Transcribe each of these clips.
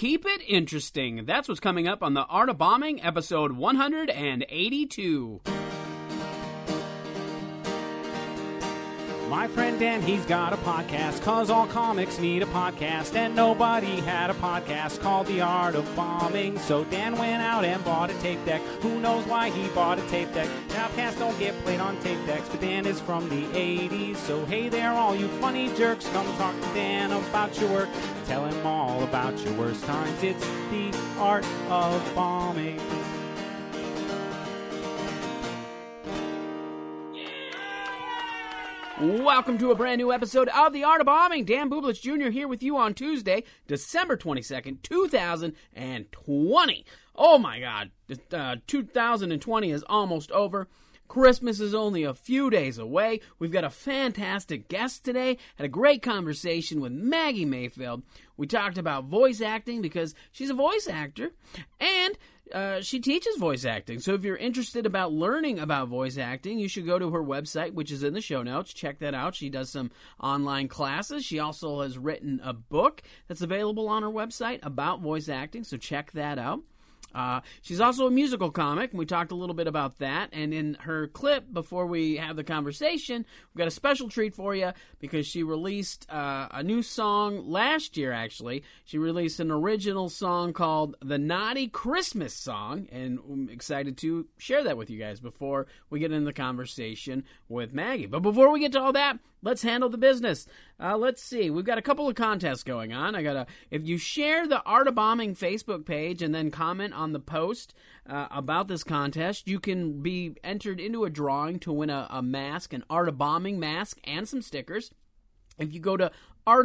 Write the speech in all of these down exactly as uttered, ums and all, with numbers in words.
keep it interesting. That's what's coming up on The Art of Bombing, episode one hundred eighty-two. My friend Dan, he's got a podcast, cause all comics need a podcast, and nobody had a podcast called The Art of Bombing. So Dan went out and bought a tape deck. Who knows why he bought a tape deck? Now podcasts don't get played on tape decks, but Dan is from the eighties. So hey there, all you funny jerks, come talk to Dan about your work. Tell him all about your worst times. It's The Art of Bombing. Welcome to a brand new episode of The Art of Bombing. Dan Bublitz Junior here with you on Tuesday, December twenty-second, two thousand twenty. Oh my God, uh, two thousand twenty is almost over. Christmas is only a few days away. We've got a fantastic guest today. Had a great conversation with Maggie Mayfield. We talked about voice acting because she's a voice actor, and uh, she teaches voice acting. So if you're interested about learning about voice acting, you should go to her website, which is in the show notes. Check that out. She does some online classes. She also has written a book that's available on her website about voice acting, so check that out. Uh, she's also a musical comic, and we talked a little bit about that. And in her clip, before we have the conversation, we've got a special treat for you because she released uh, a new song last year, actually. She released an original song called The Naughty Christmas Song, and I'm excited to share that with you guys before we get into the conversation with Maggie. But before we get to all that, let's handle the business. Uh, let's see. We've got a couple of contests going on. I got a. If you share the Art of Bombing Facebook page and then comment on the post uh, about this contest, you can be entered into a drawing to win a, a mask, an Art of Bombing mask, and some stickers. If you go to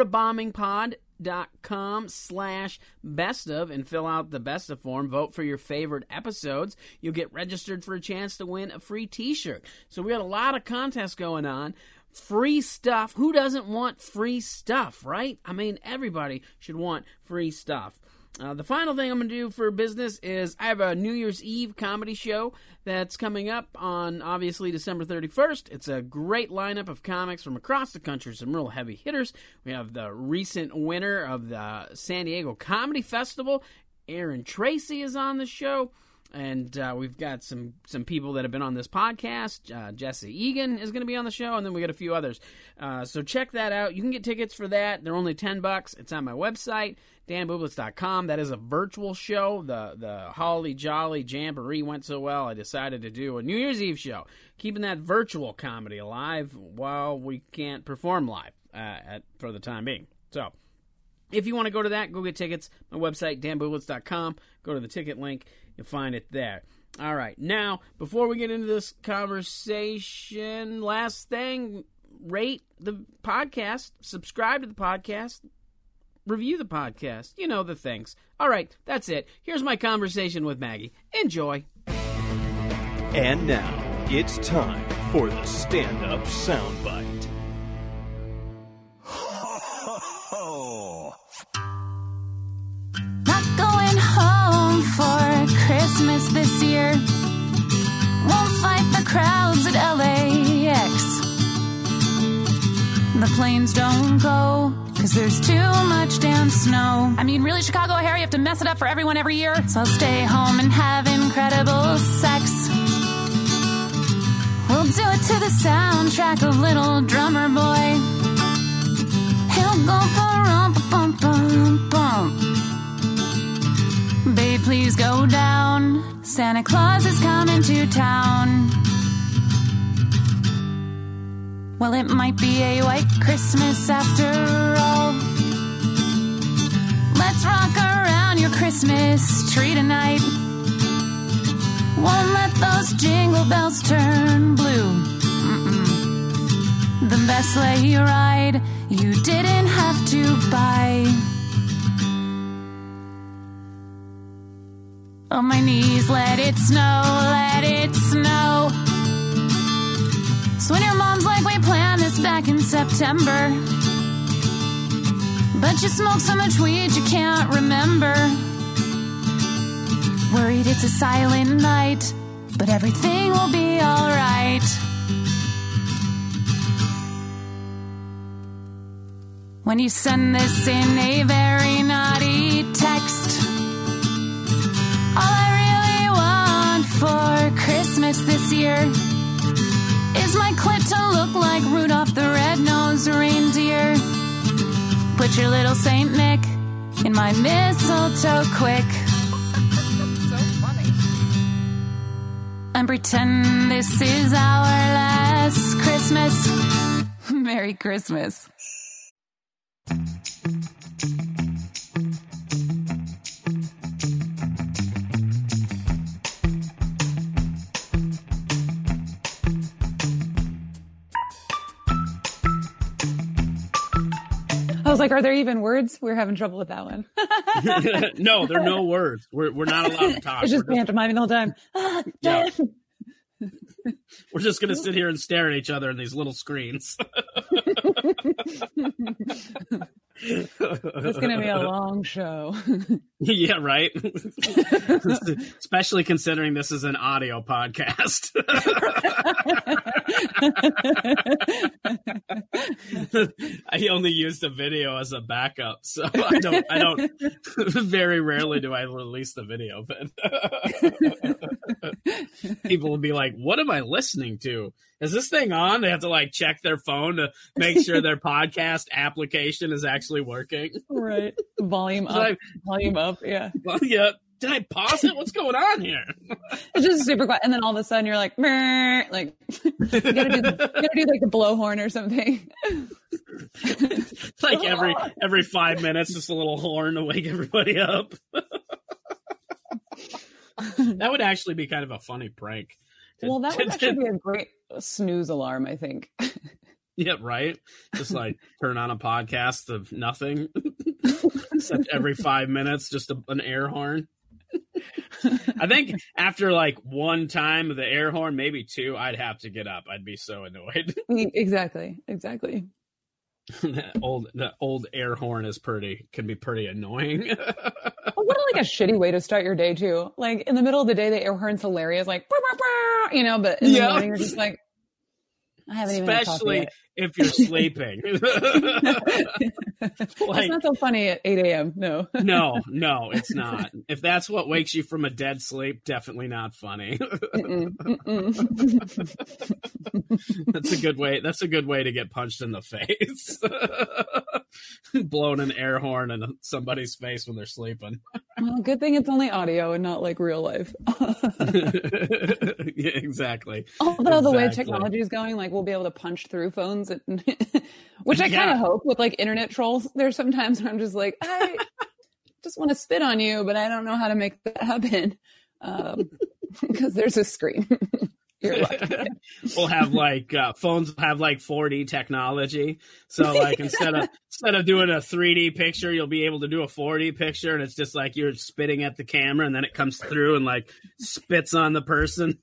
artofbombingpod.com slash best of and fill out the best of form, vote for your favorite episodes, you'll get registered for a chance to win a free t-shirt. So we got a lot of contests going on. Free stuff. Who doesn't want free stuff, right? I mean, everybody should want free stuff. Uh, the final thing I'm going to do for business is I have a New Year's Eve comedy show that's coming up on, obviously, December thirty-first. It's a great lineup of comics from across the country, some real heavy hitters. We have the recent winner of the San Diego Comedy Festival. Aaron Tracy is on the show. And uh, we've got some, some people that have been on this podcast. Uh, Jesse Egan is going to be on the show, and then we got a few others. Uh, so check that out. You can get tickets for that. They're only ten bucks. It's on my website, dan bublitz dot com. That is a virtual show. The the Holly Jolly Jamboree went so well, I decided to do a New Year's Eve show, keeping that virtual comedy alive while we can't perform live uh, at, for the time being. So if you want to go to that, go get tickets. My website, dan bublitz dot com. Go to the ticket link. You'll find it there. All right. Now, before we get into this conversation, last thing, rate the podcast, subscribe to the podcast, review the podcast. You know the things. All right. That's it. Here's my conversation with Maggie. Enjoy. And now, it's time for the stand-up soundbite. For Christmas this year, won't fight the crowds at L A X. The planes don't go, cause there's too much damn snow. I mean, really, Chicago O'Hare, you have to mess it up for everyone every year. So I'll stay home and have incredible sex. We'll do it to the soundtrack of Little Drummer Boy. He'll go ba-rum-ba-bum-bum-bum. Babe, please go down. Santa Claus is coming to town. Well, it might be a white Christmas after all. Let's rock around your Christmas tree tonight. Won't let those jingle bells turn blue. Mm-mm. The best sleigh ride you didn't have to buy. On my knees, let it snow, let it snow. So when your mom's like, we planned this back in September, but you smoke so much weed you can't remember. Worried it's a silent night, but everything will be alright. When you send this in a very naughty text, your little Saint Nick in my mistletoe quick. So funny. And pretend this is our last Christmas. Merry Christmas. I was like, are there even words? We're having trouble with that one. No, there are no words. We're we're not allowed to talk. It's just We're just, pantomiming the whole time. Ah, yeah. We're just going to sit here and stare at each other in these little screens. It's going to be a long show. Yeah, right? Especially considering this is an audio podcast. I only used a video as a backup, so I don't, I don't, very rarely do I release the video, but people will be like, what am I listening to? Is this thing on? They have to like check their phone to make sure their podcast application is actually working. Right. Volume up. I, volume up. Yeah. Well, yeah. Did I pause it? What's going on here? It's just super quiet. And then all of a sudden you're like, Meh, like, you gotta do, the, you gotta do like the blowhorn or something. Like every, every five minutes, just a little horn to wake everybody up. That would actually be kind of a funny prank. Well, that would actually be a great snooze alarm, I think. Yeah, right? Just like turn on a podcast of nothing. Except every five minutes, just a, an air horn. I think after like one time of the air horn, maybe two, I'd have to get up. I'd be so annoyed. Exactly. Exactly. That old, the old air horn is pretty, can be pretty annoying. Well, what a, like a shitty way to start your day too. Like in the middle of the day, the air horn's hilarious, like, bah, bah, bah, you know, but in the Yeah. morning, you're just like, I haven't even had coffee Especially yet. if you're sleeping. It's Like, not so funny at eight a.m. No. no, no, it's not. If that's what wakes you from a dead sleep, definitely not funny. Mm-mm, mm-mm. That's a good way. That's a good way to get punched in the face. Blowing an air horn in somebody's face when they're sleeping. Well, good thing it's only audio and not like real life. Yeah, exactly. Although the way Exactly. technology is going, like we'll be able to punch through phones, and, which I Yeah. kind of hope with like internet trolls. There's sometimes where I'm just like, I just want to spit on you, but I don't know how to make that happen um, because there's a screen. You're lucky. We'll have like uh, phones have like four D technology, so like instead of instead of doing a three D picture, you'll be able to do a four D picture, and it's just like you're spitting at the camera, and then it comes through and like spits on the person.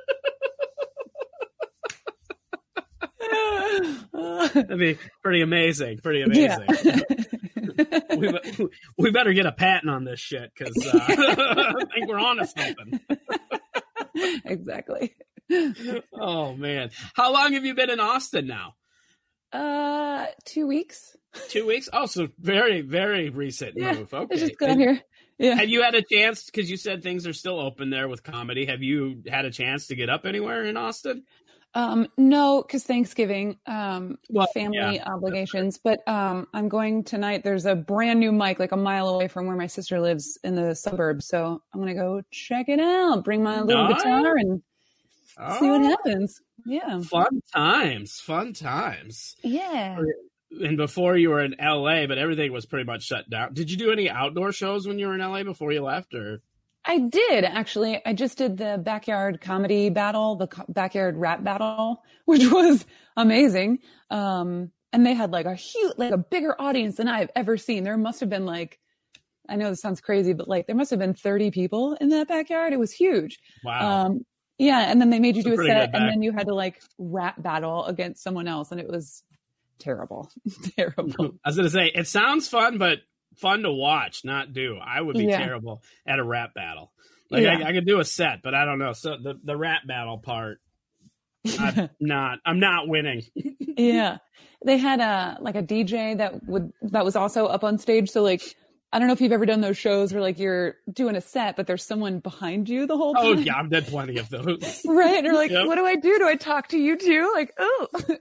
That'd be pretty amazing. Pretty amazing. Yeah. we, be- we better get a patent on this shit because uh, I think we're on to something. Exactly. Oh man, how long have you been in Austin now? Uh, two weeks. Two weeks. Oh, so very, very recent Yeah, move. Okay. I just got Have- here. Yeah. Have you had a chance, because you said things are still open there with comedy, have you had a chance to get up anywhere in Austin? Um, no, because Thanksgiving, um, Well, family yeah. obligations. But um, I'm going tonight. There's a brand new mic, like a mile away from where my sister lives in the suburbs. So I'm gonna go check it out. Bring my little Nice. guitar and see what Oh, happens. Yeah, fun times, fun times. yeah. And before you were in L A, but everything was pretty much shut down. Did you do any outdoor shows when you were in L A before you left, or? I did actually. I just did the backyard comedy battle, the co- backyard rap battle, which was amazing. Um, and they had like a huge, like a bigger audience than I've ever seen. There must have been like, I know this sounds crazy, but like there must have been thirty people in that backyard. It was huge. Wow. Um, yeah. And then they made you That's a do a pretty set, good and back. then you had to like rap battle against someone else, and it was terrible, terrible. I was going to say, it sounds fun, but fun to watch, not do. I would be Yeah. terrible at a rap battle. Like Yeah. I, I could do a set, but I don't know. So the, the rap battle part, I'm not, I'm not winning. Yeah. They had a like a D J that would that was also up on stage. So like I don't know if you've ever done those shows where like you're doing a set, but there's someone behind you the whole time. Oh yeah, I've done plenty of those. Right. Or like, Yep. what do I do? Do I talk to you too? Like, oh.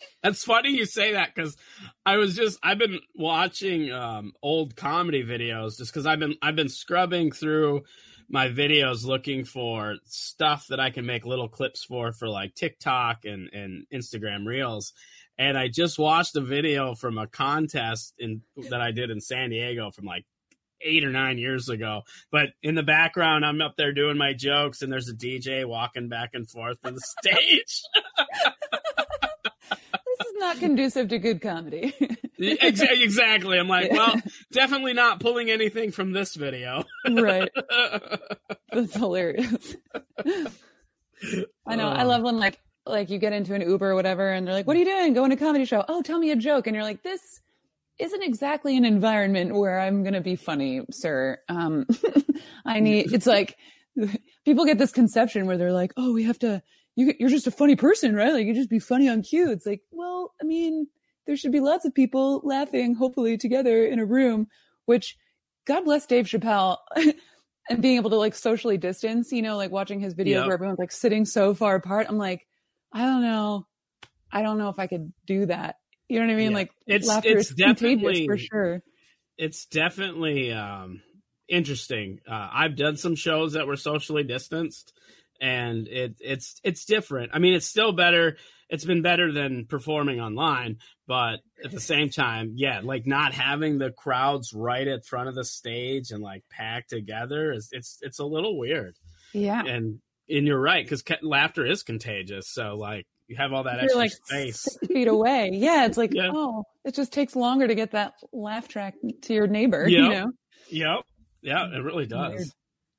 That's funny you say that because I was just I've been watching um, old comedy videos just because I've been I've been scrubbing through my videos looking for stuff that I can make little clips for for like TikTok and, and Instagram Reels. And I just watched a video from a contest in that I did in San Diego from like eight or nine years ago. But in the background, I'm up there doing my jokes, and there's a D J walking back and forth to the stage. This is not conducive to good comedy. Exactly. I'm like, Yeah. well, definitely not pulling anything from this video. Right. That's hilarious. I know. I love when like like you get into an Uber or whatever, and they're like, "What are you doing? Going to a comedy show? Oh, tell me a joke." And you're like, "This isn't exactly an environment where I'm going to be funny, sir. Um, I need." It's like people get this conception where they're like, "Oh, we have to. You, you're just a funny person, right? Like you just be funny on cue." It's like, well, I mean, there should be lots of people laughing, hopefully together in a room. Which, God bless Dave Chappelle. And being able to like socially distance, you know, like watching his videos Yep. where everyone's like sitting so far apart. I'm like, I don't know. I don't know if I could do that. You know what I mean? Yeah. Like It's- laughter it's is contagious definitely- for sure. It's definitely um, interesting. Uh, I've done some shows that were socially distanced, and it, it's it's different. I mean, it's still better. It's been better than performing online, but at the same time, yeah, like not having the crowds right at front of the stage and like packed together is it's it's a little weird. Yeah. And and you're right, because ca- laughter is contagious. So like you have all that You're extra like space. six feet away. Yeah. It's like, Yeah. oh, it just takes longer to get that laugh track to your neighbor, Yep. you know? Yep. Yeah, it really does. Weird.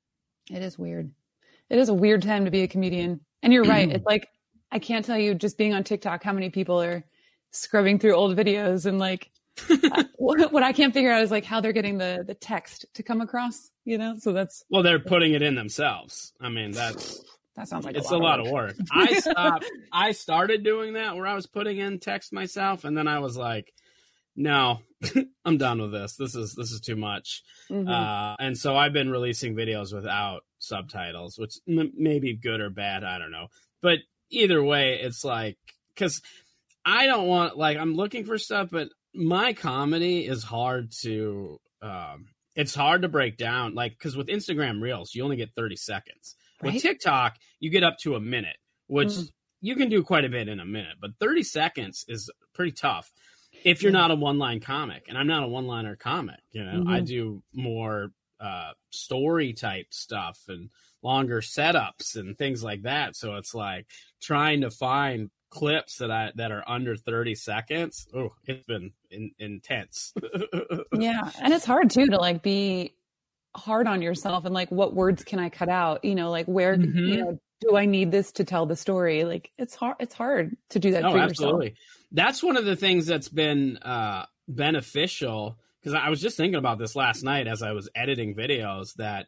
It is weird. It is a weird time to be a comedian. And you're right. It's like, I can't tell you just being on TikTok how many people are scrubbing through old videos and like uh, what, what I can't figure out is like how they're getting the the text to come across, you know? So that's Well, they're putting it in themselves. I mean, that's that sounds like it's a lot, of work. I stopped. I started doing that where I was putting in text myself, and then I was like, "No, I'm done with this. This is this is too much." Mhm. Uh, and so I've been releasing videos without subtitles, which m- may be good or bad. I don't know, but either way, it's like because I don't want like I'm looking for stuff, but my comedy is hard to. Um, it's hard to break down, like because with Instagram Reels, you only get thirty seconds. Right. With TikTok, you get up to a minute, which Mm. you can do quite a bit in a minute, but thirty seconds is pretty tough if you're Yeah. not a one-line comic. And I'm not a one-liner comic, you know. I Mhm. do more uh, story type stuff and longer setups and things like that. So it's like trying to find clips that I that are under thirty seconds. Oh, it's been in, intense. Yeah. And it's hard too to like be hard on yourself and like what words can I cut out? You know, like where Mhm. you know, do I need this to tell the story? Like it's hard it's hard to do that No, for absolutely. yourself. That's one of the things that's been uh, beneficial because I was just thinking about this last night as I was editing videos that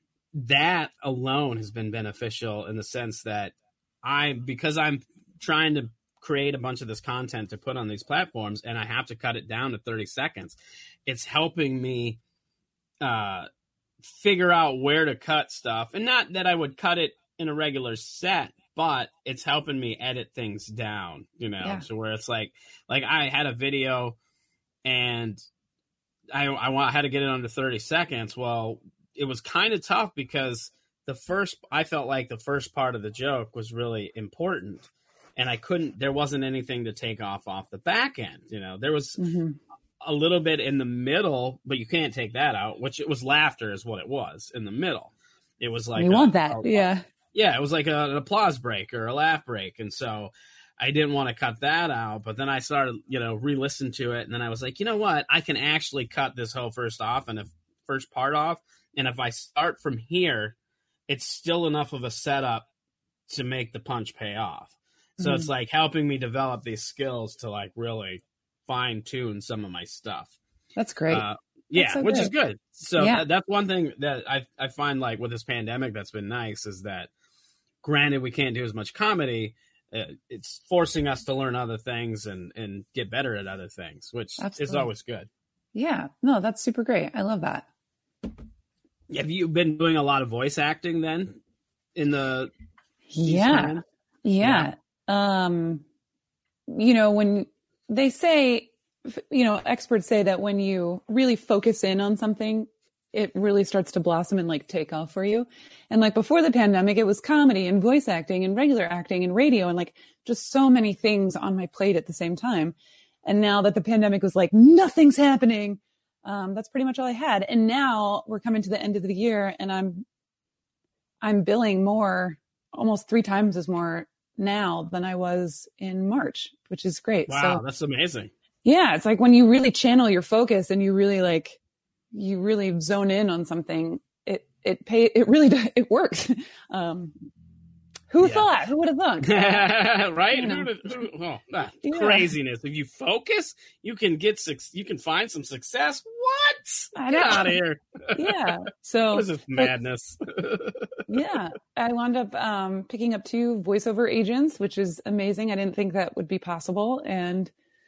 that alone has been beneficial in the sense that I, because I'm trying to create a bunch of this content to put on these platforms and I have to cut it down to thirty seconds, it's helping me uh, figure out where to cut stuff. And not that I would cut it in a regular set, but it's helping me edit things down, you know, Yeah. so where it's like, like I had a video and I, I want, I had to get it under thirty seconds. Well, it was kind of tough because the first, I felt like the first part of the joke was really important and I couldn't, there wasn't anything to take off off the back end. You know, there was Mhm. a little bit in the middle, but you can't take that out, which it was laughter is what it was in the middle. It was like, you a- want that. a- Yeah. yeah, it was like a, an applause break or a laugh break. And so I didn't want to cut that out, but then I started, you know, re-listen to it. And then I was like, you know what? I can actually cut this whole first off and if first part off. And if I start from here, it's still enough of a setup to make the punch pay off. So Mhm. it's like helping me develop these skills to like really fine tune some of my stuff. That's great. Uh, yeah, so which good. is good. So Yeah. that, that's one thing that I I find like with this pandemic that's been nice is that granted we can't do as much comedy, uh, it's forcing us to learn other things and and get better at other things, which is Absolutely. always good. Yeah. No, that's super great. I love that. Have you been doing a lot of voice acting then in the these Yeah. times? Yeah. Um you know, when they say, you know, experts say that when you really focus in on something, it really starts to blossom and like take off for you. And like before the pandemic, it was comedy and voice acting and regular acting and radio and like just so many things on my plate at the same time. And now that the pandemic was like, nothing's happening. Um, that's pretty much all I had. And now we're coming to the end of the year and I'm, I'm billing more, almost three times as more now than I was in March, which is great. Wow. So, that's amazing. Yeah. It's like when you really channel your focus and you really like, you really zone in on something, it, it pay, it really, does, it works. Um, who Yeah. thought, who would have thought? Right? You know. Who did- who- oh, ah, Yeah. Craziness. If you focus, you can get, suc- you can find some success. What? I Get know. out of here. Yeah. So What is this madness? yeah, I wound up um, picking up two voiceover agents, which is amazing. I didn't think that would be possible. And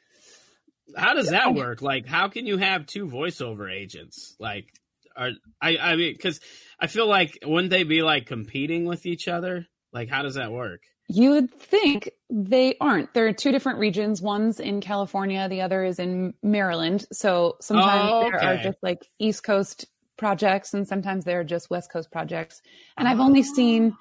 How does that work? Like, how can you have two voiceover agents? Like, are I? I mean, because I feel like wouldn't they be like competing with each other? Like, how does that work? you would think they aren't. There are two different regions. One's in California. The other is in Maryland. So sometimes Oh, there are okay. just like East Coast projects and sometimes there are just West Coast projects. And I've only seen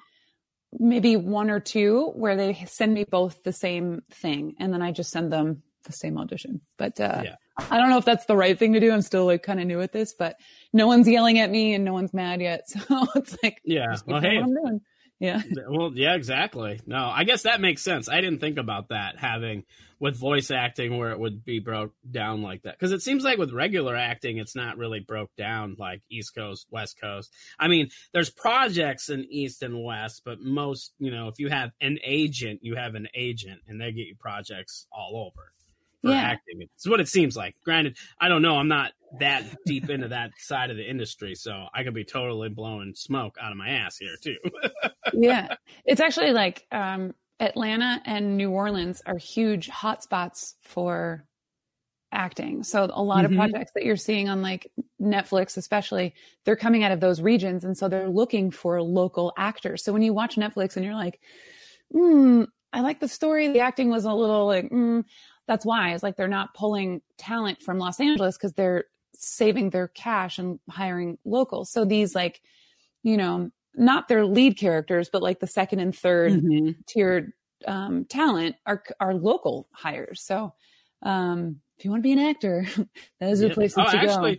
maybe one or two where they send me both the same thing. And then I just send them the same audition. But uh, Yeah. I don't know if that's the right thing to do. I'm still like kind of new at this, but no one's yelling at me and no one's mad yet. So it's like, Yeah. just keep Well, doing hey, what I'm doing. Yeah. Well, yeah, exactly. No, I guess that makes sense. I didn't think about that having with voice acting where it would be broke down like that. Because it seems like with regular acting, it's not really broke down like East Coast, West Coast. I mean, there's projects in East and West, but most, you know, if you have an agent, you have an agent and they get you projects all over for Yeah. acting. It's what it seems like. Granted, I don't know. I'm not that deep into that side of the industry, so I could be totally blowing smoke out of my ass here too. Yeah. It's actually like um, Atlanta and New Orleans are huge hotspots for acting. So a lot Mhm. of projects that you're seeing on like Netflix, especially, they're coming out of those regions. And so they're looking for local actors. So when you watch Netflix and you're like, hmm, I like the story. The acting was a little like, mm, that's why. It's like they're not pulling talent from Los Angeles because they're saving their cash and hiring locals. So these like, you know, not their lead characters, but like the second and third Mhm. tiered um, talent are are local hires. So um, if you want to be an actor, that is the Yeah. place Oh, to actually, go.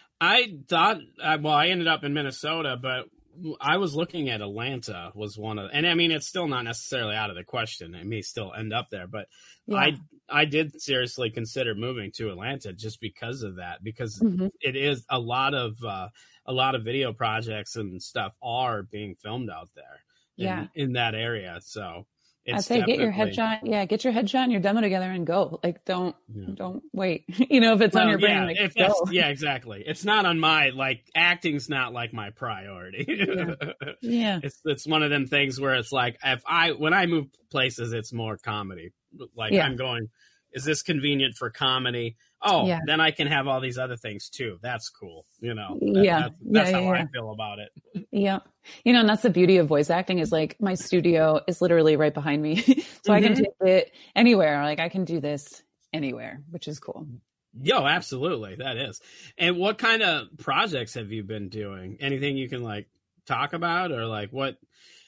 I thought, uh, well, I ended up in Minnesota, but I was looking at Atlanta was one of, and I mean, it's still not necessarily out of the question. It may still end up there, but Yeah. I, I did seriously consider moving to Atlanta just because of that, because Mhm. it is a lot of, uh, a lot of video projects and stuff are being filmed out there in, Yeah. in that area. So I'd it's say get your definitely- headshot. Yeah, get your headshot and your demo together and go. Like, don't Yeah. don't wait. You know, if it's on Well, your brain, yeah, like if go. that's- yeah, exactly. It's not on my, like, acting's not like my priority. Yeah. Yeah. It's it's one of them things where it's like, if I when I move places, it's more comedy. Like Yeah. I'm going, is this convenient for comedy? Oh, Yeah. then I can have all these other things too. That's cool. You know, that- Yeah. that's, that's Yeah, how yeah, I yeah. feel about it. Yeah. You know, and that's the beauty of voice acting is like my studio is literally right behind me. So I can Mhm. take it anywhere. Like I can do this anywhere, which is cool. Yo, absolutely, that is. And what kind of projects have you been doing? Anything you can like talk about, or like what?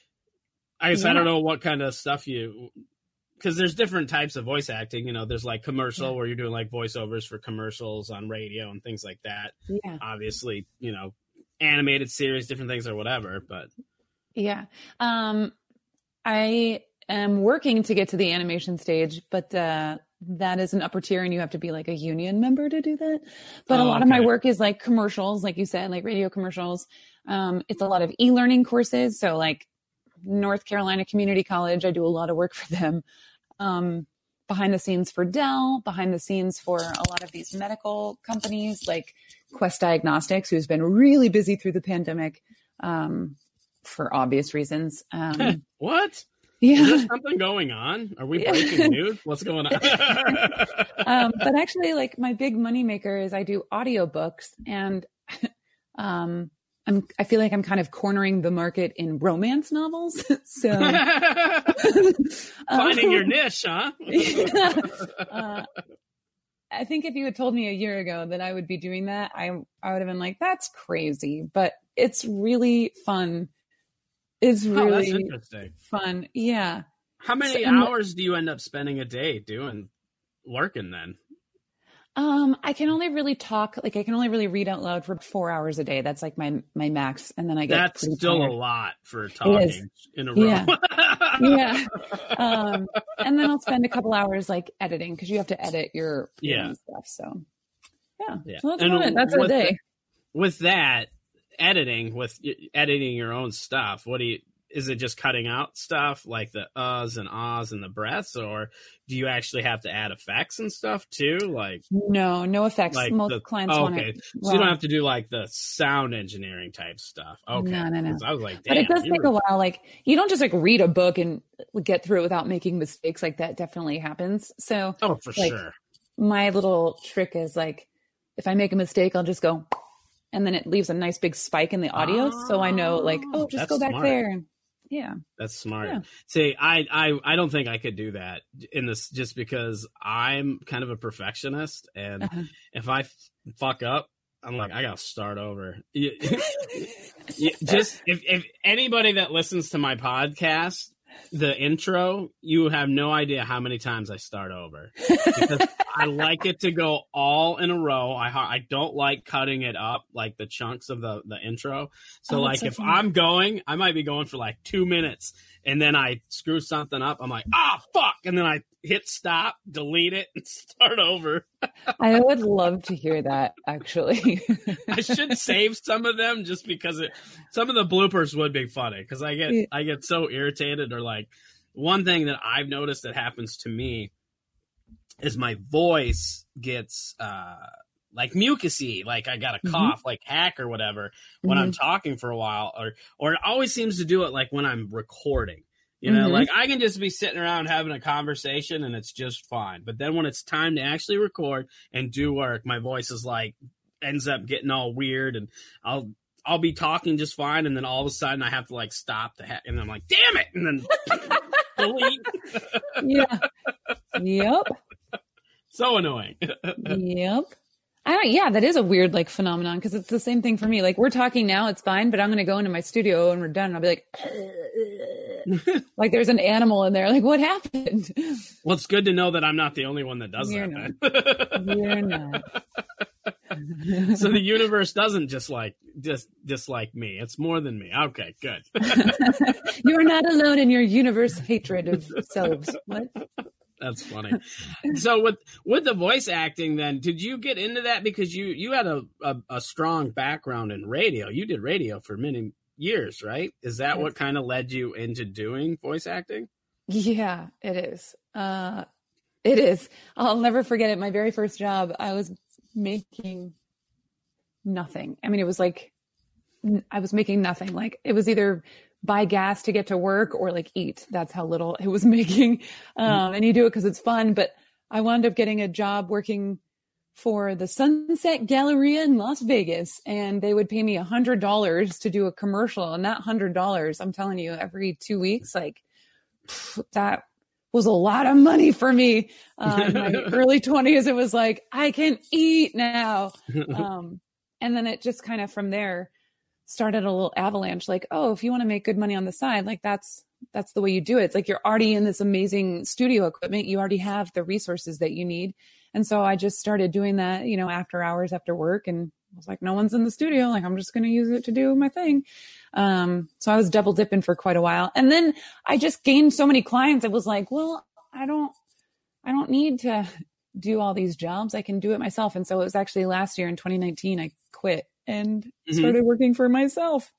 I guess I Yeah. don't know what kind of stuff you, because there's different types of voice acting. You know, there's like commercial Yeah. where you're doing like voiceovers for commercials on radio and things like that. Yeah. Obviously, you know, animated series, different things or whatever. But Yeah. Um, I am working to get to the animation stage, but uh, that is an upper tier and you have to be like a union member to do that. But Oh, a lot of my okay. work is like commercials, like you said, like radio commercials. Um, it's a lot of e-learning courses. So like North Carolina Community College, I do a lot of work for them. Um, behind the scenes for Dell, behind the scenes for a lot of these medical companies like Quest Diagnostics, who's been really busy through the pandemic. Um, for obvious reasons. Um, what? Is yeah. there something going on? Are we breaking news? What's going on? um, but actually like my big moneymaker is I do audiobooks and, um, I'm, I feel like I'm kind of cornering the market in romance novels. So finding um, your niche, huh? Yeah. Uh, I think if you had told me a year ago that I would be doing that, I I would have been like, that's crazy, but it's really fun. It's really oh, that's interesting. Fun. Yeah. How many so, hours do you end up spending a day doing working then? Um, I can only really talk, like I can only really read out loud for four hours a day. That's like my, my max. And then I get That's still tired. a lot for talking in a row. Yeah. yeah. Um, and then I'll spend a couple hours like editing because you have to edit your yeah. stuff. So yeah. yeah. So that's and about it. That's a day. The, with that editing, with editing your own stuff, what do you, is it just cutting out stuff like the uhs and ahs and the breaths, or do you actually have to add effects and stuff too? Like no, no effects. Like Most the, clients oh, want okay. it. So you don't have to do like the sound engineering type stuff. Okay. No, no, no. I was like, damn, but it does take were... a while. Like you don't just like read a book and get through it without making mistakes. Like that definitely happens. So oh, for like, sure. My little trick is like, if I make a mistake, I'll just go, and then it leaves a nice big spike in the audio. Oh, so I know like, oh, just go back smart. there. And yeah, that's smart. Yeah. See, I, I, I don't think I could do that in this, just because I'm kind of a perfectionist, and uh-huh. if I f- fuck up, I'm like, I gotta start over. You, you, just if, if anybody that listens to my podcast, the intro, you have no idea how many times I start over, because I like it to go all in a row. I I don't like cutting it up, like the chunks of the, the intro. So oh, like so if funny. I'm going, I might be going for like two minutes and then I screw something up. I'm like, ah, fuck. And then I hit stop, delete it, and start over. I would love to hear that, actually. I should save some of them just because it, some of the bloopers would be funny, because I get, yeah. I get so irritated. Or like one thing that I've noticed that happens to me is my voice gets uh, like mucusy, like I got a cough, mm-hmm. like hack or whatever, when mm-hmm. I'm talking for a while, or or it always seems to do it like when I'm recording. You know, mm-hmm. like I can just be sitting around having a conversation and it's just fine. But then when it's time to actually record and do work, my voice is like ends up getting all weird, and I'll I'll be talking just fine, and then all of a sudden I have to like stop the heck, and I'm like, damn it, and then delete. Yeah. Yep. So annoying. Yep. I don't, yeah, that is a weird like phenomenon, because it's the same thing for me. Like we're talking now, it's fine, but I'm going to go into my studio and we're done, and I'll be like, like there's an animal in there. Like, what happened? Well, it's good to know that I'm not the only one that does You're that. Not. You're not. So the universe doesn't just like just dislike me. It's more than me. Okay, good. You're not alone in your universe hatred of selves. What? That's funny. So with with the voice acting, then, did you get into that because you you had a, a, a strong background in radio? You did radio for many years, right? Is that yes. what kind of led you into doing voice acting? Yeah, it is. Uh, it is. I'll never forget it. My very first job, I was making nothing. I mean, it was like I was making nothing. Like it was either buy gas to get to work or like eat. That's how little it was making. Um, and you do it because it's fun. But I wound up getting a job working for the Sunset Galleria in Las Vegas, and they would pay me a hundred dollars to do a commercial. And that hundred dollars, I'm telling you, every two weeks, like pff, that was a lot of money for me. Uh, in my early twenties, it was like, I can eat now. Um, and then it just kind of from there started a little avalanche. Like, oh, if you want to make good money on the side, like that's, that's the way you do it. It's like, you're already in this amazing studio equipment. You already have the resources that you need. And so I just started doing that, you know, after hours, after work. And I was like, no one's in the studio. Like, I'm just going to use it to do my thing. Um, so I was double dipping for quite a while. And then I just gained so many clients. It was like, well, I don't, I don't need to do all these jobs. I can do it myself. And so it was actually last year in twenty nineteen, I quit and mm-hmm. started working for myself.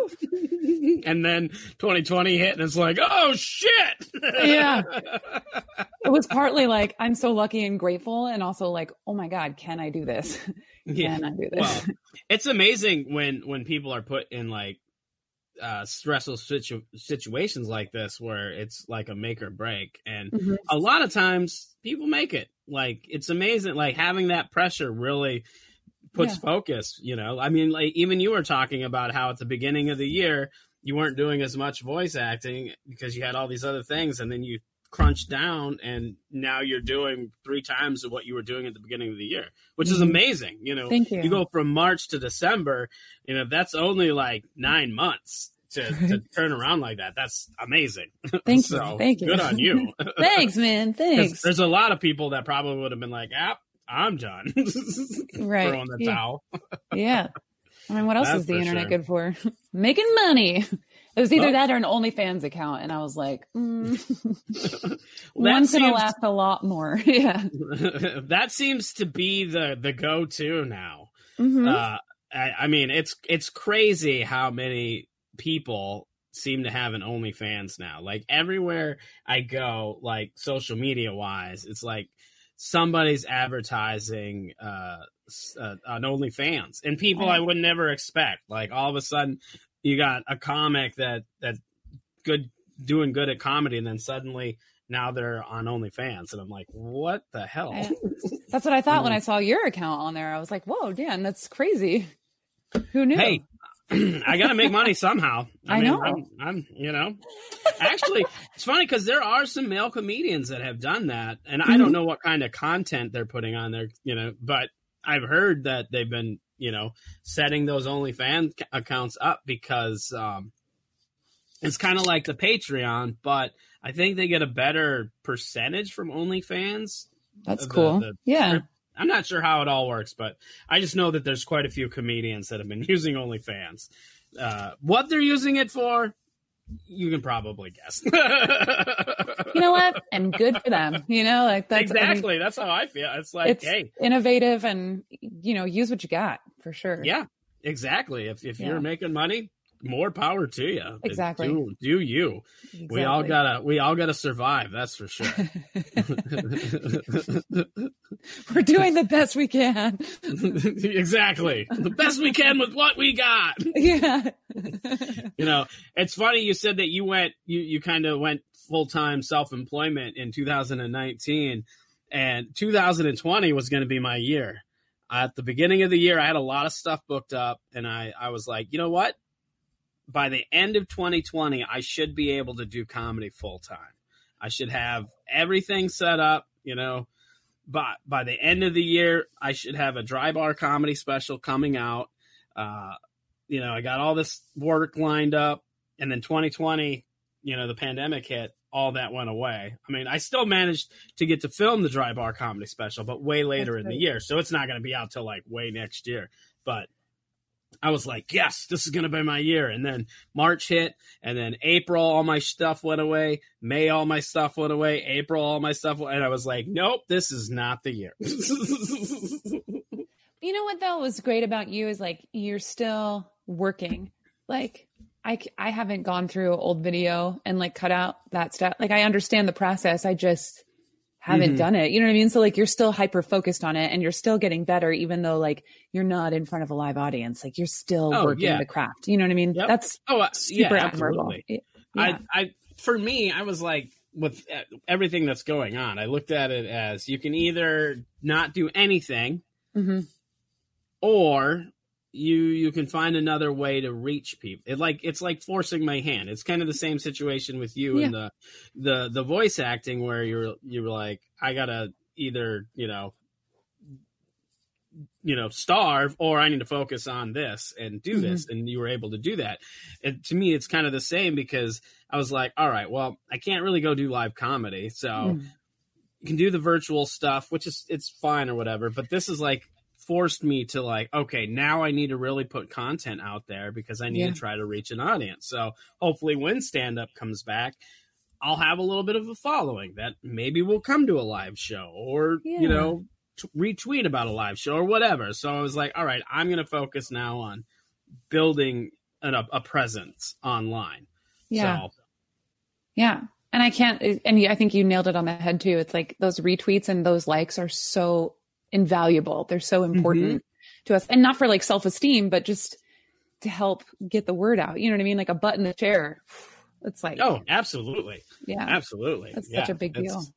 And then twenty twenty hit and it's like, oh shit. Yeah. It was partly like, I'm so lucky and grateful. And also like, oh my God, can I do this? Can yeah. I do this? Well, it's amazing when, when people are put in like uh, stressful situ- situations like this, where it's like a make or break. And mm-hmm. a lot of times people make it. Like, it's amazing. Like having that pressure really puts Yeah. focus, you know. I mean, like even you were talking about how at the beginning of the year you weren't doing as much voice acting because you had all these other things, and then you crunched down, and now you're doing three times of what you were doing at the beginning of the year, which is amazing. You know, Thank you. You go from March to December, you know, that's only like nine months to, to turn around like that. That's amazing. Thank so, you. Thank you. Good on you. Thanks, man. 'Cause Thanks. There's a lot of people that probably would have been like, ah, I'm done. Right. Throwing the Yeah. tall. Yeah. I mean, what else That's is the for internet sure. good for? Making money. It was either Oh. that or an OnlyFans account. And I was like, mm, That one's going to seems- last a lot more. Yeah. that seems to be the the go-to now. Mhm. Uh, I, I mean, it's it's crazy how many people seem to have an OnlyFans now. Like everywhere I go, like social media wise, it's like somebody's advertising uh, s- uh on OnlyFans, and people I would never expect. Like all of a sudden, you got a comic that that good doing good at comedy, and then suddenly now they're on OnlyFans, and I'm like, what the hell? I- That's what I thought when I saw your account on there. I was like, whoa, Dan, that's crazy. Who knew? Hey, I got to make money somehow. I know. I'm, I'm, you know, actually, it's funny because there are some male comedians that have done that, and I don't know what kind of content they're putting on there, you know, but I've heard that they've been, you know, setting those OnlyFans c- accounts up because um, it's kind of like the Patreon, but I think they get a better percentage from OnlyFans. That's The- cool. the Yeah. script- I'm not sure how it all works, but I just know that there's quite a few comedians that have been using OnlyFans. Uh, what they're using it for, you can probably guess. You know what? And good for them. You know, like that's I mean, exactly. That's how I feel. It's like, it's hey, innovative and, you know, use what you got for sure. yeah, exactly. If if Yeah. you're making money, more power to you. Exactly. Do, do you? We all Exactly. gotta we all gotta survive. That's for sure. We're doing the best we can. Exactly. The best we can with what we got. Yeah. You know, it's funny you said that you went, you, you kind of went full-time self-employment in two thousand nineteen, and two thousand twenty was going to be my year. At the beginning of the year, I had a lot of stuff booked up, and I, I was like, you know what? By the end of twenty twenty, I should be able to do comedy full-time. I should have everything set up, you know. But by the end of the year, I should have a dry bar comedy special coming out. Uh, you know, I got all this work lined up, and then twenty twenty, you know, the pandemic hit, all that went away. I mean, I still managed to get to film the dry bar comedy special, but way later That's in the great. year. So it's not going to be out till like way next year. But I was like, yes, this is going to be my year. And then March hit, and then April, all my stuff went away. May, all my stuff went away. April, all my stuff went, and I was like, nope, this is not the year. You know what though was great about you is like you're still working. Like I, c- I haven't gone through old video and like cut out that stuff. Like I understand the process. I just haven't Mhm. done it. You know what I mean? So like you're still hyper focused on it and you're still getting better, even though like you're not in front of a live audience. Like you're still Oh, working yeah. the craft. You know what I mean? Yep. That's oh, uh, super yeah, admirable. absolutely. Yeah. I, I, for me, I was like, with everything that's going on, I looked at it as you can either not do anything, Mhm. or you you can find another way to reach people. It like it's like forcing my hand. It's kind of the same situation with you and the the the voice acting, where you're you're like, I gotta either you know you know starve, or I need to focus on this and do this, and you were able to do that. And to me, it's kind of the same, because I was like, all right, well, I can't really go do live comedy, so Mm. you can do the virtual stuff, which is it's fine or whatever. But this is like forced me to like, okay, now I need to really put content out there, because I need Yeah. to try to reach an audience. So hopefully when stand up comes back, I'll have a little bit of a following that maybe will come to a live show, or, Yeah. you know, t- retweet about a live show or whatever. So I was like, all right, I'm going to focus now on building an, a, a presence online. Yeah. So, Yeah. And I can't, and I think you nailed it on the head too. It's like those retweets and those likes are so invaluable. They're so important to us, and not for like self-esteem, but just to help get the word out. You know what I mean? Like a butt in the chair. It's like, oh, absolutely. yeah, Absolutely. that's Yeah, such a big it's- deal.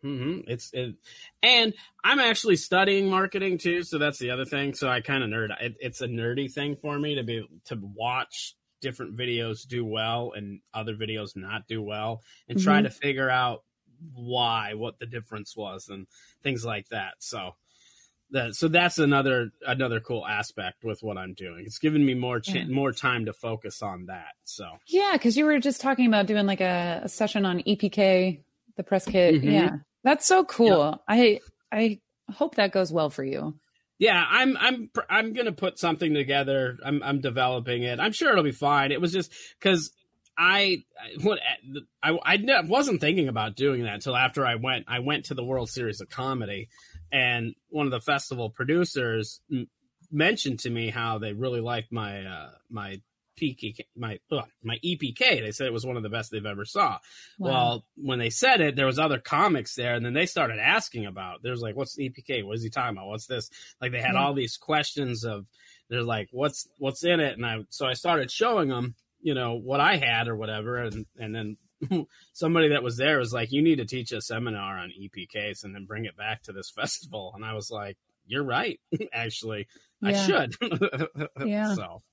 Mm-hmm. It's it, and I'm actually studying marketing too, so that's the other thing. So I kind of nerd. It, it's a nerdy thing for me to be to watch different videos do well and other videos not do well, and mm-hmm. try to figure out why, what the difference was, and things like that. So that so that's another another cool aspect with what I'm doing. It's giving me more ch- yeah. more time to focus on that. So yeah, because you were just talking about doing like a, a session on E P K, the press kit. Mm-hmm. Yeah. That's so cool. Yep. I I hope that goes well for you. Yeah, I'm I'm I'm gonna put something together. I'm I'm developing it. I'm sure it'll be fine. It was just because I what I I wasn't thinking about doing that until after I went I went to the World Series of Comedy, and one of the festival producers m- mentioned to me how they really liked my uh, my. P K, my ugh, my E P K. They said it was one of the best they've ever saw. Wow. Well, when they said it, there was other comics there, and then they started asking about. There's like, what's E P K? What is he talking about? What's this? Like they had yeah. all these questions of. They're like, what's what's in it? And I so I started showing them, you know, what I had or whatever, and and then somebody that was there was like, you need to teach a seminar on E P Ks and then bring it back to this festival. And I was like, you're right, actually, yeah. I should. yeah. So.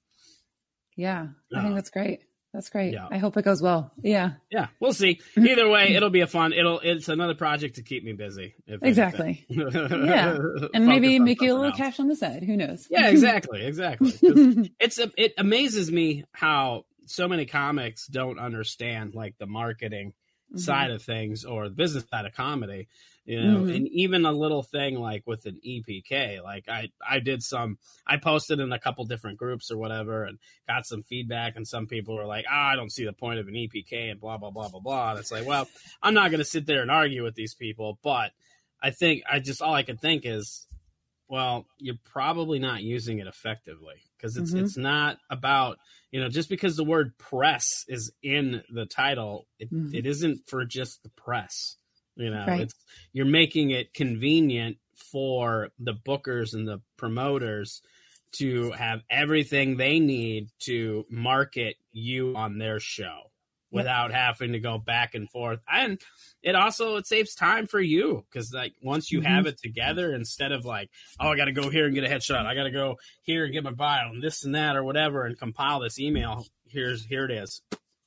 Yeah, I think that's great. That's great. Yeah. I hope it goes well. Yeah. Yeah, we'll see. Either way, it'll be a fun. It'll. It's another project to keep me busy. Exactly. yeah, and maybe make you a little else. cash on the side. Who knows? Yeah, exactly, exactly. It's a, it amazes me how so many comics don't understand like the marketing mm-hmm. side of things or the business side of comedy. You know, mm-hmm. and even a little thing like with an E P K, like I, I did some, I posted in a couple different groups or whatever and got some feedback, and some people were like, oh, I don't see the point of an E P K and blah, blah, blah, blah, blah. And it's like, well, I'm not going to sit there and argue with these people, but I think I just, all I could think is, well, you're probably not using it effectively, because it's, mm-hmm. it's not about, you know, just because the word press is in the title, it, mm-hmm. it isn't for just the press. You know, right. it's you're making it convenient for the bookers and the promoters to have everything they need to market you on their show without yep. having to go back and forth. And it also, it saves time for you, because like once you mm-hmm. have it together, instead of like, oh, I got to go here and get a headshot, I got to go here and get my bio and this and that or whatever and compile this email. Here's here it is,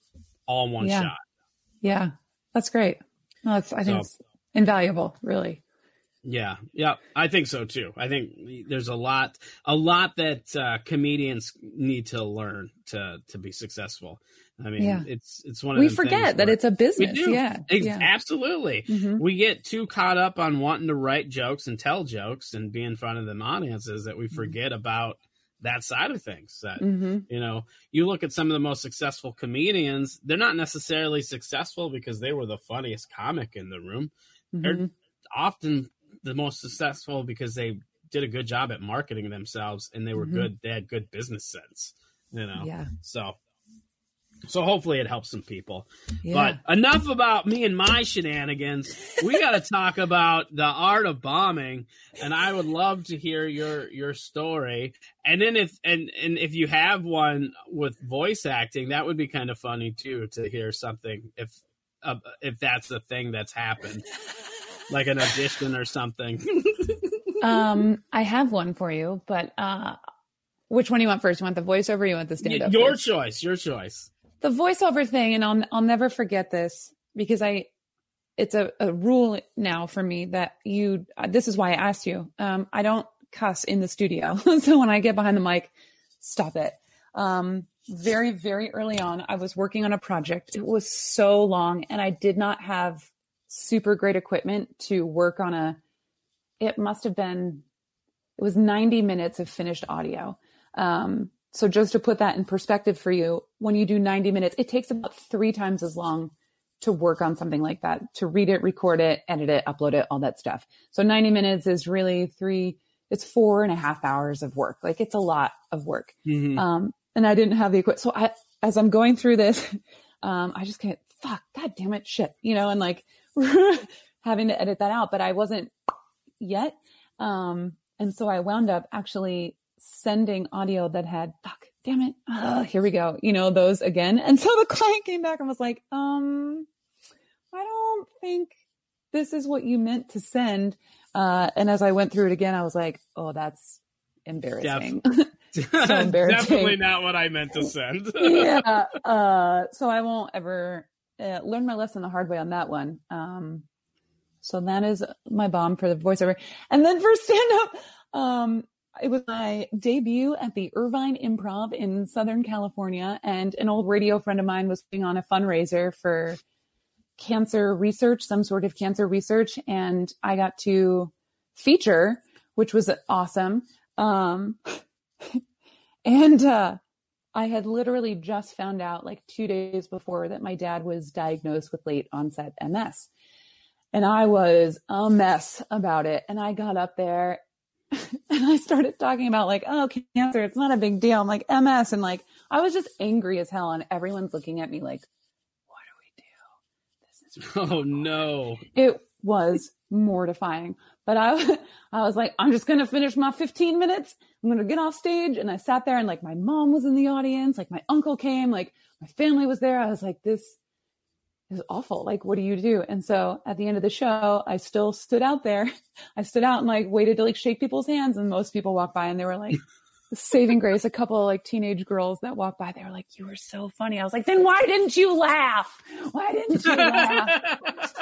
all in one yeah. shot. Yeah, that's great. Well, it's, I think so, it's invaluable, really. Yeah, yeah, I think so too. I think there's a lot, a lot that uh, comedians need to learn to to be successful. I mean, yeah. it's it's one of we forget that it's a business. We do. Yeah, it's, yeah. absolutely. Mm-hmm. We get too caught up on wanting to write jokes and tell jokes and be in front of the audiences that we forget mm-hmm. about that side of things. That mm-hmm. you know, you look at some of the most successful comedians; they're not necessarily successful because they were the funniest comic in the room. Mm-hmm. They're often the most successful because they did a good job at marketing themselves, and they were mm-hmm. good. They had good business sense, you know? Yeah. So, so hopefully it helps some people, yeah. but enough about me and my shenanigans. We got to talk about the art of bombing. And I would love to hear your, your story. And then if, and, and if you have one with voice acting, that would be kind of funny too, to hear something if, uh, if that's the thing that's happened. Like an audition or something. um, I have one for you, but uh, which one do you want first? You want the voiceover or you want the stand-up? Your first? choice, your choice. The voiceover thing, and I'll I'll never forget this because I, it's a, a rule now for me that you, uh, this is why I asked you. Um, I don't cuss in the studio. So when I get behind the mic, stop it. Um, very, very early on, I was working on a project. It was so long and I did not have super great equipment to work on a, it must have been, it was ninety minutes of finished audio. Um, so just to put that in perspective for you, when you do ninety minutes, it takes about three times as long to work on something like that, to read it, record it, edit it, upload it, all that stuff. So ninety minutes is really three, it's four and a half hours of work. Like it's a lot of work. Mm-hmm. Um, and I didn't have the equipment. So I, as I'm going through this, um, I just can't, fuck, God damn it, shit, you know, and like, having to edit that out, but I wasn't yet. Um, and so I wound up actually sending audio that had, fuck, damn it. Uh, here we go. You know, those again. And so the client came back and was like, um, I don't think this is what you meant to send. Uh, and as I went through it again, I was like, oh, that's embarrassing. So embarrassing. Definitely not what I meant to send. Yeah. Uh, so I won't ever uh, learn my lesson the hard way on that one. Um, so that is my bomb for the voiceover. And then for stand-up, um, it was my debut at the Irvine Improv in Southern California. And an old radio friend of mine was putting on a fundraiser for cancer research, some sort of cancer research. And I got to feature, which was awesome. Um, and, uh, I had literally just found out like two days before that my dad was diagnosed with late onset M S. And I was a mess about it. And I got up there and I started talking about like, oh, cancer, it's not a big deal. I'm like M S. And like, I was just angry as hell. And everyone's looking at me like, what do we do? This is really Oh no. It was mortifying. But I, I was like, I'm just going to finish my fifteen minutes. I'm going to get off stage. And I sat there and like my mom was in the audience. Like my uncle came, like my family was there. I was like, this is awful. Like, what do you do? And so at the end of the show, I still stood out there. I stood out and like waited to like shake people's hands. And most people walked by and they were like, saving grace. A couple of like teenage girls that walked by, they were like, you were so funny. I was like, then why didn't you laugh? Why didn't you laugh?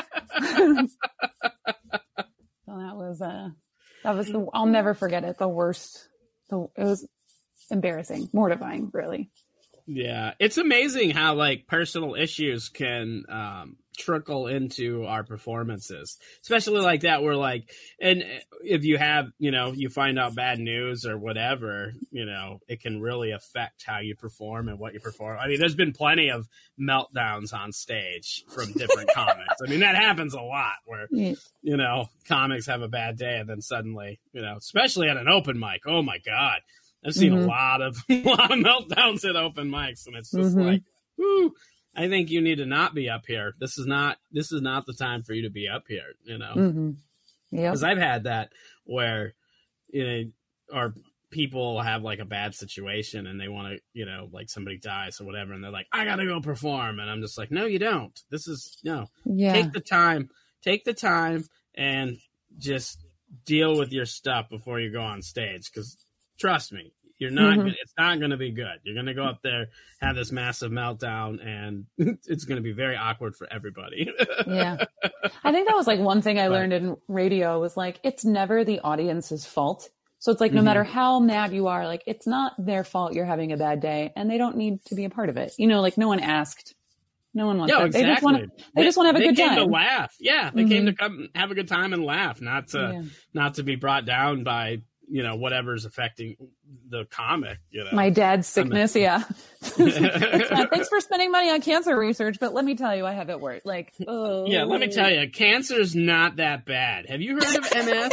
So that was, uh, that was the, I'll never forget it. The worst. The, it was embarrassing, mortifying, really. Yeah. It's amazing how like personal issues can, um, trickle into our performances, especially like that. We're like, and if you have, you know, you find out bad news or whatever, you know, it can really affect how you perform and what you perform. I mean, there's been plenty of meltdowns on stage from different comics. I mean, that happens a lot where, Yeah. you know, comics have a bad day and then suddenly, you know, especially at an open mic. Oh my God. I've seen Mhm. a lot of, a lot of meltdowns at open mics, and it's just Mhm. like, whoo, I think you need to not be up here. This is not, this is not the time for you to be up here, you know? Mm-hmm. Yeah. Because I've had that where, you know, or people have like a bad situation and they want to, you know, like somebody dies or whatever, and they're like, I gotta go perform, and I'm just like, no, you don't. This is no. Yeah. Take the time, take the time, and just deal with your stuff before you go on stage. Because trust me, you're not. Mhm. It's not going to be good. You're going to go up there, have this massive meltdown, and it's going to be very awkward for everybody. Yeah. I think that was like one thing I But- learned in radio was like, it's never the audience's fault. So it's like, no Mhm. matter how mad you are, like, it's not their fault you're having a bad day and they don't need to be a part of it. You know, like no one asked. No one wants Yeah, that. exactly. They just want to, they just want to have a they good came time. to laugh. Yeah, they Mhm. came to come have a good time and laugh, not to Yeah. not to be brought down by, you know, whatever's affecting the comic. You know, My dad's sickness. Yeah. It's not- Thanks for spending money on cancer research, but let me tell you, I have it worse. Like, oh. yeah. Let me tell you, cancer's not that bad. Have you heard of M S?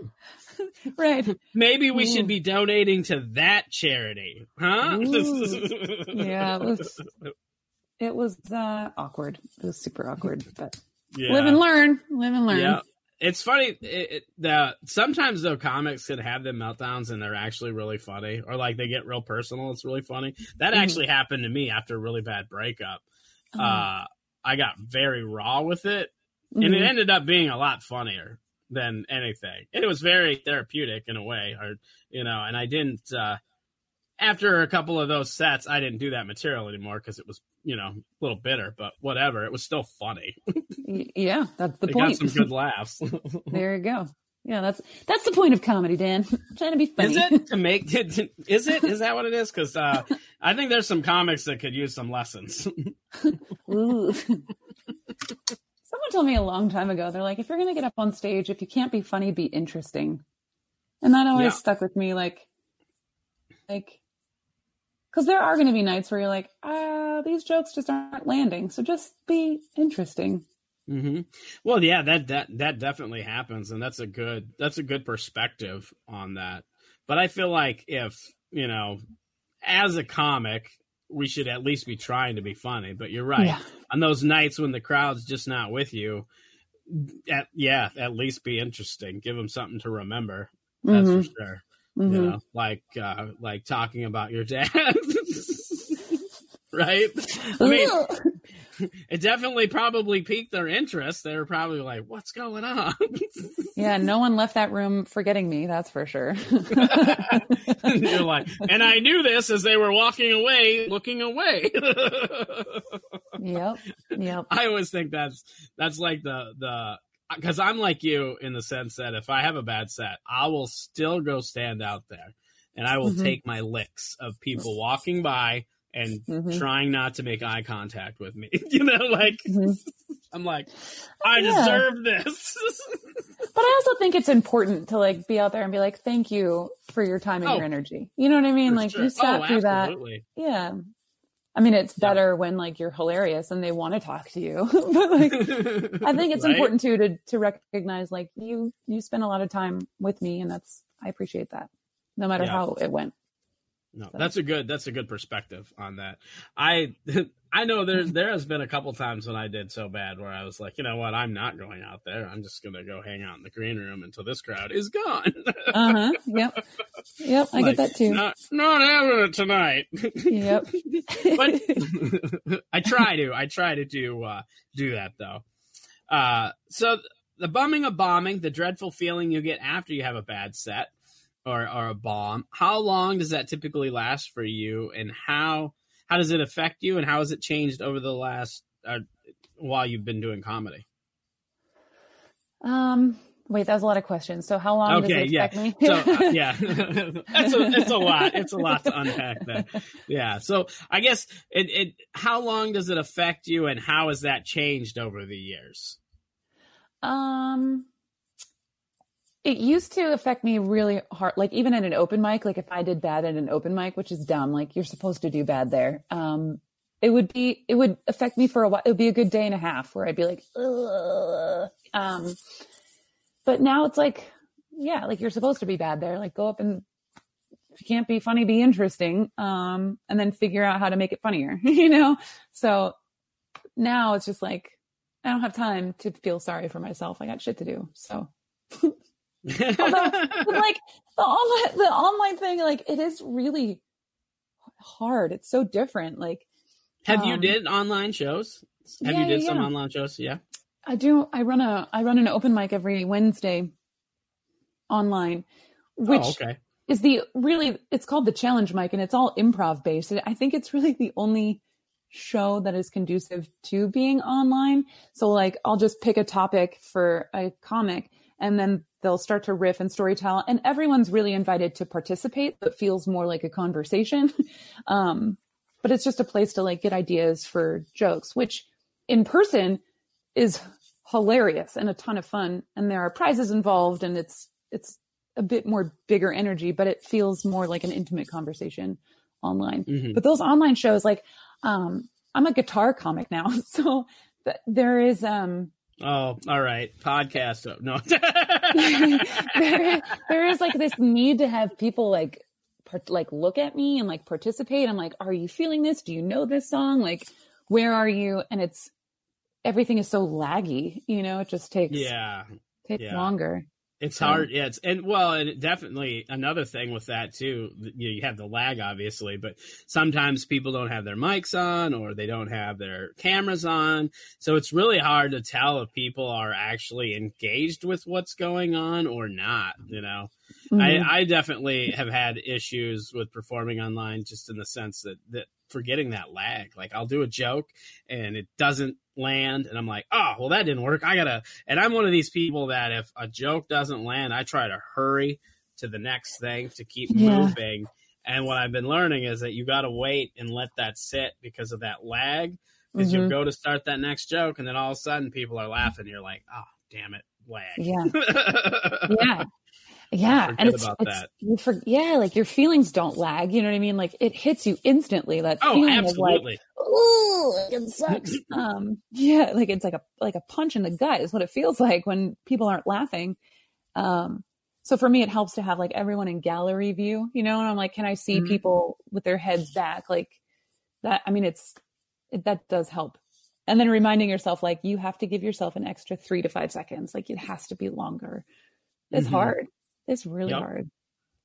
Right. Maybe we Ooh. should be donating to that charity, huh? Ooh. Yeah. It was, it was uh, awkward. It was super awkward, but Yeah. live and learn. Live and learn. Yeah. It's funny it, it, that sometimes though comics can have them meltdowns and they're actually really funny, or like they get real personal. It's really funny. That Mhm. actually happened to me after a really bad breakup. Oh. Uh, I got very raw with it, and it Mhm. ended up being a lot funnier than anything. And it was very therapeutic in a way, or you know. And I didn't. Uh, after a couple of those sets, I didn't do that material anymore because it was, you know, a little bitter. But whatever, it was still funny. Y- Yeah, that's the I point. got some good laughs. There you go. Yeah, that's that's the point of comedy, Dan. I'm trying to be funny. Is it to make it? Is it? Is that what it is? Because uh, I think there's some comics that could use some lessons. Ooh. Someone told me a long time ago, they're like, if you're going to get up on stage, if you can't be funny, be interesting. And that always Yeah. stuck with me. Like, like, because there are going to be nights where you're like, ah, these jokes just aren't landing. So just be interesting. hmm Well, yeah, that that that definitely happens, and that's a good that's a good perspective on that. But I feel like if you know, as a comic, we should at least be trying to be funny. But you're right. Yeah. On those nights when the crowd's just not with you, at, yeah, at least be interesting. Give them something to remember. That's Mhm. for sure. Mhm. You know, like uh, like talking about your dad, right? I mean, it definitely probably piqued their interest. They were probably like, what's going on? Yeah, no one left that room forgetting me, that's for sure. You're like, and I knew this as they were walking away, looking away. Yep. Yep. I always think that's that's like the the because I'm like you in the sense that if I have a bad set, I will still go stand out there and I will Mm-hmm. take my licks of people walking by and Mm-hmm. trying not to make eye contact with me. You know, like Mhm. I'm like, I Yeah. deserve this. But I also think it's important to like be out there and be like, thank you for your time and Oh, your energy. You know what I mean? For Like sure. you sat Oh, through that. absolutely. Yeah. I mean, it's Yeah. better when like you're hilarious and they want to talk to you. But like, I think it's Right? important too to to recognize like you you spend a lot of time with me, and that's I appreciate that, no matter Yeah. how it went. No, that's a good that's a good perspective on that. I I know there's there has been a couple times when I did so bad where I was like, you know what, I'm not going out there. I'm just gonna go hang out in the green room until this crowd is gone. Uh huh. Yep. Yep. I Like, get that too. Not not having it tonight. Yep. But I try to I try to do uh, do that though. Uh, so the bumming of bombing, the dreadful feeling you get after you have a bad set or or a bomb. How long does that typically last for you, and how how does it affect you, and how has it changed over the last uh, while you've been doing comedy? Um. Wait, that was a lot of questions. So how long Okay, does it yeah. affect me? So uh, yeah, that's a it's a lot. It's a lot to unpack there. Yeah. So I guess it it how long does it affect you, and how has that changed over the years? Um, it used to affect me really hard. Like even at an open mic, like if I did bad at an open mic, which is dumb, like you're supposed to do bad there. Um, it would be, it would affect me for a while. It would be a good day and a half where I'd be like, ugh. Um, but now it's like, yeah, like you're supposed to be bad there. Like go up and if you can't be funny, be interesting. Um, and then figure out how to make it funnier, you know? So now it's just like, I don't have time to feel sorry for myself. I got shit to do. So, although, but like the online, the online thing, like it is really hard. It's so different. Like, Have you um, did online shows? Have yeah, you did yeah, some yeah. online shows? Yeah. I do. I run a, I run an open mic every Wednesday online, which Oh, okay. is the really, it's called the challenge mic and it's all improv based. I think it's really the only show that is conducive to being online. So like, I'll just pick a topic for a comic and then they'll start to riff and storytell and everyone's really invited to participate. So it feels more like a conversation. um, but it's just a place to like get ideas for jokes, which in person is hilarious and a ton of fun. And there are prizes involved and it's, it's a bit more bigger energy, but it feels more like an intimate conversation online. Mhm. But those online shows, like, um, I'm a guitar comic now. So th- there is, um, Oh, all right. Podcast. Oh, no. there, there is like this need to have people like, part, like look at me and like participate. I'm like, are you feeling this? Do you know this song? Like, where are you? And it's, everything is so laggy, you know, it just takes, Yeah. takes yeah. longer. It's So- hard. Yeah. It's, and well, and it definitely another thing with that too, you, you have the lag obviously, but sometimes people don't have their mics on or they don't have their cameras on. So it's really hard to tell if people are actually engaged with what's going on or not, you know? Mhm. I, I definitely have had issues with performing online just in the sense that, that forgetting that lag, like I'll do a joke and it doesn't land and I'm like, oh, well, that didn't work. I gotta, and I'm one of these people that if a joke doesn't land, I try to hurry to the next thing to keep Yeah. moving. And what I've been learning is that you got to wait and let that sit because of that lag, because Mhm. you go to start that next joke and then all of a sudden people are laughing. You're like, oh, damn it, lag. Yeah. Yeah. Yeah. Forget And it's, about it's that. you for, yeah, like your feelings don't lag. You know what I mean? Like it hits you instantly. That Oh, feeling of like, absolutely. ooh, like it sucks. um, yeah, like it's like a like a punch in the gut is what it feels like when people aren't laughing. Um, so for me, it helps to have like everyone in gallery view, you know, and I'm like, can I see Mhm. people with their heads back? Like that. I mean, it's it, that does help. And then reminding yourself, like you have to give yourself an extra three to five seconds. Like it has to be longer. It's Mhm. hard. It's really Yep. hard.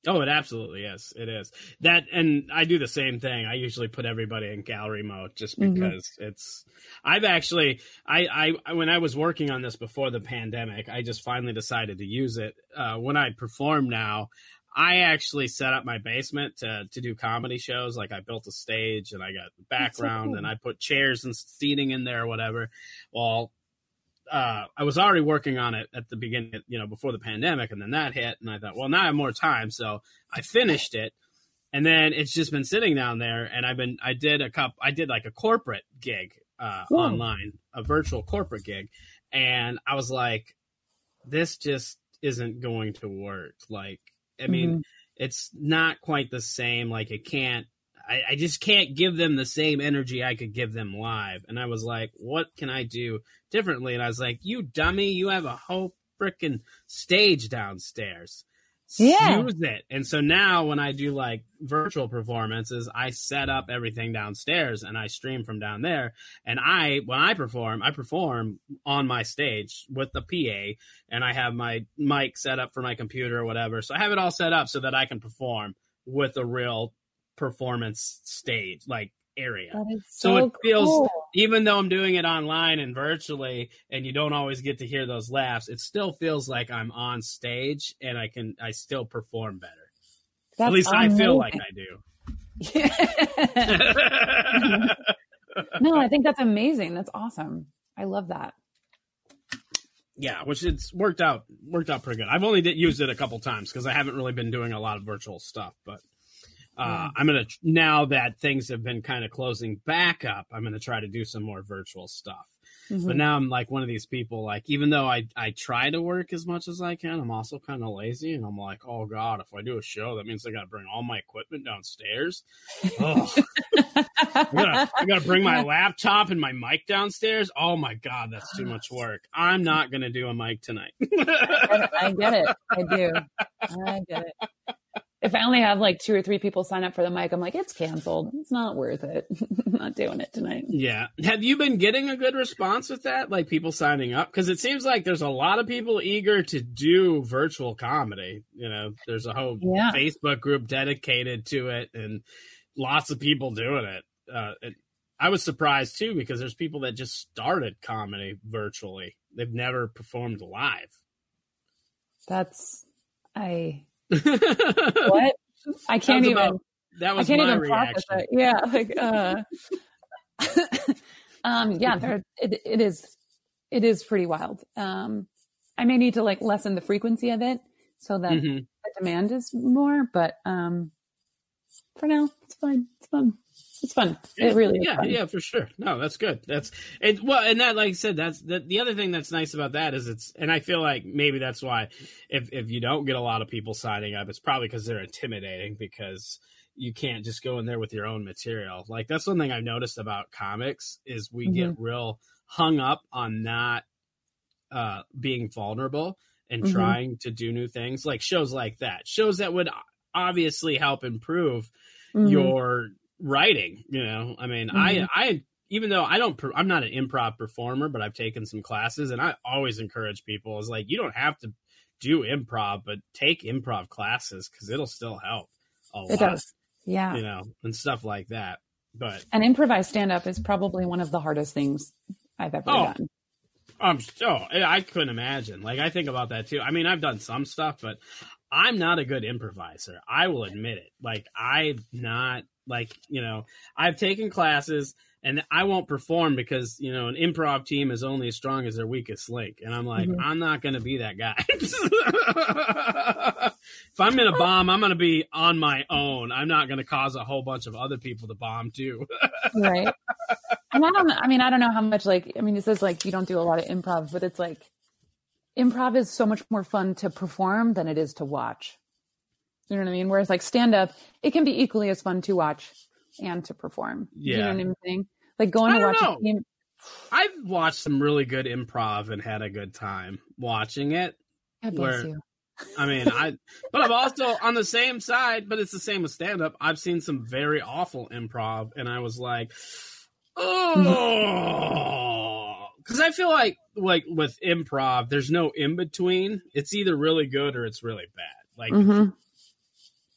Oh, it absolutely is. It is that. And I do the same thing. I usually put everybody in gallery mode just because mm-hmm. it's, I've actually, I, I, when I was working on this before the pandemic, I just finally decided to use it. Uh, when I perform now, I actually set up my basement to, to do comedy shows. Like I built a stage and I got the background so cool. and I put chairs and seating in there or whatever. Well, Uh, I was already working on it at the beginning, you know, before the pandemic, and then that hit, and I thought, well, now I have more time, so I finished it, and then it's just been sitting down there, and I've been, I did a couple, I did like a corporate gig uh, online, a virtual corporate gig, and I was like, this just isn't going to work. Like, I mean, mm-hmm. it's not quite the same. Like, it can't. I, I just can't give them the same energy I could give them live. And I was like, what can I do differently? And I was like, you dummy, you have a whole freaking stage downstairs. Yeah. Use it. And so now when I do like virtual performances, I set up everything downstairs and I stream from down there. And I, when I perform, I perform on my stage with the P A, and I have my mic set up for my computer or whatever. So I have it all set up so that I can perform with a real performance stage like area. That is so, so it feels cool. Even though I'm doing it online and virtually and you don't always get to hear those laughs, it still feels like I'm on stage and I can I still perform better. That's At least amazing. I feel like I do. No, I think that's amazing. That's awesome. I love that. Yeah, which it's worked out worked out pretty good. I've only did, used it a couple times because I haven't really been doing a lot of virtual stuff, but Uh, I'm going to, now that things have been kind of closing back up, I'm going to try to do some more virtual stuff. Mm-hmm. But now I'm like one of these people, like, even though I, I try to work as much as I can, I'm also kind of lazy. And I'm like, oh, God, if I do a show, that means I got to bring all my equipment downstairs. Oh, I got to bring my laptop and my mic downstairs. Oh, my God, that's too much work. I'm not going to do a mic tonight. I get it. I do. I get it. If I only have like two or three people sign up for the mic, I'm like, it's canceled. It's not worth it. I'm not doing it tonight. Yeah. Have you been getting a good response with that? Like people signing up? Because it seems like there's a lot of people eager to do virtual comedy. You know, there's a whole yeah. Facebook group dedicated to it and lots of people doing it. Uh, it. I was surprised too, because there's people that just started comedy virtually. They've never performed live. That's, I... What? I can't that even. About, that was I can't my even reaction. It. Yeah, like, uh, um, yeah, there. It, it is. It is pretty wild. Um, I may need to like lessen the frequency of it so that mm-hmm. the demand is more. But um, for now, it's fine. It's fun. It's fun. It really is yeah, fun. yeah, for sure. No, that's good. That's it. Well, and that, like I said, that's the, the other thing that's nice about that is it's, and I feel like maybe that's why if, if you don't get a lot of people signing up, it's probably because they're intimidating because you can't just go in there with your own material. Like that's one thing I've noticed about comics is we mm-hmm. get real hung up on not uh, being vulnerable and mm-hmm. trying to do new things, like shows like that, shows that would obviously help improve mm-hmm. your writing. You know, I mean, mm-hmm. I, I, even though I don't, I'm not an improv performer, but I've taken some classes and I always encourage people is like, you don't have to do improv, but take improv classes because it'll still help a lot. It does. Yeah. You know, and stuff like that. But an improvised stand-up is probably one of the hardest things I've ever oh, done. I'm so I couldn't imagine. Like I think about that too. I mean, I've done some stuff, but I'm not a good improviser. I will admit it. Like I've not like, you know, I've taken classes and I won't perform because, you know, an improv team is only as strong as their weakest link. And I'm like, mm-hmm. I'm not going to be that guy. If I'm going to bomb, I'm going to be on my own. I'm not going to cause a whole bunch of other people to bomb too. Right. And I don't, I mean, I don't know how much like, I mean, it says like, you don't do a lot of improv, but it's like, improv is so much more fun to perform than it is to watch. You know what I mean? Whereas like stand up, it can be equally as fun to watch and to perform. Yeah. You know what I'm saying? Like going to watch know. a team. I've watched some really good improv and had a good time watching it. God bless you. I mean, I, but I'm also on the same side, but it's the same with stand up. I've seen some very awful improv and I was like, oh, because I feel like, like with improv, there's no in between. It's either really good or it's really bad. Like, mm-hmm.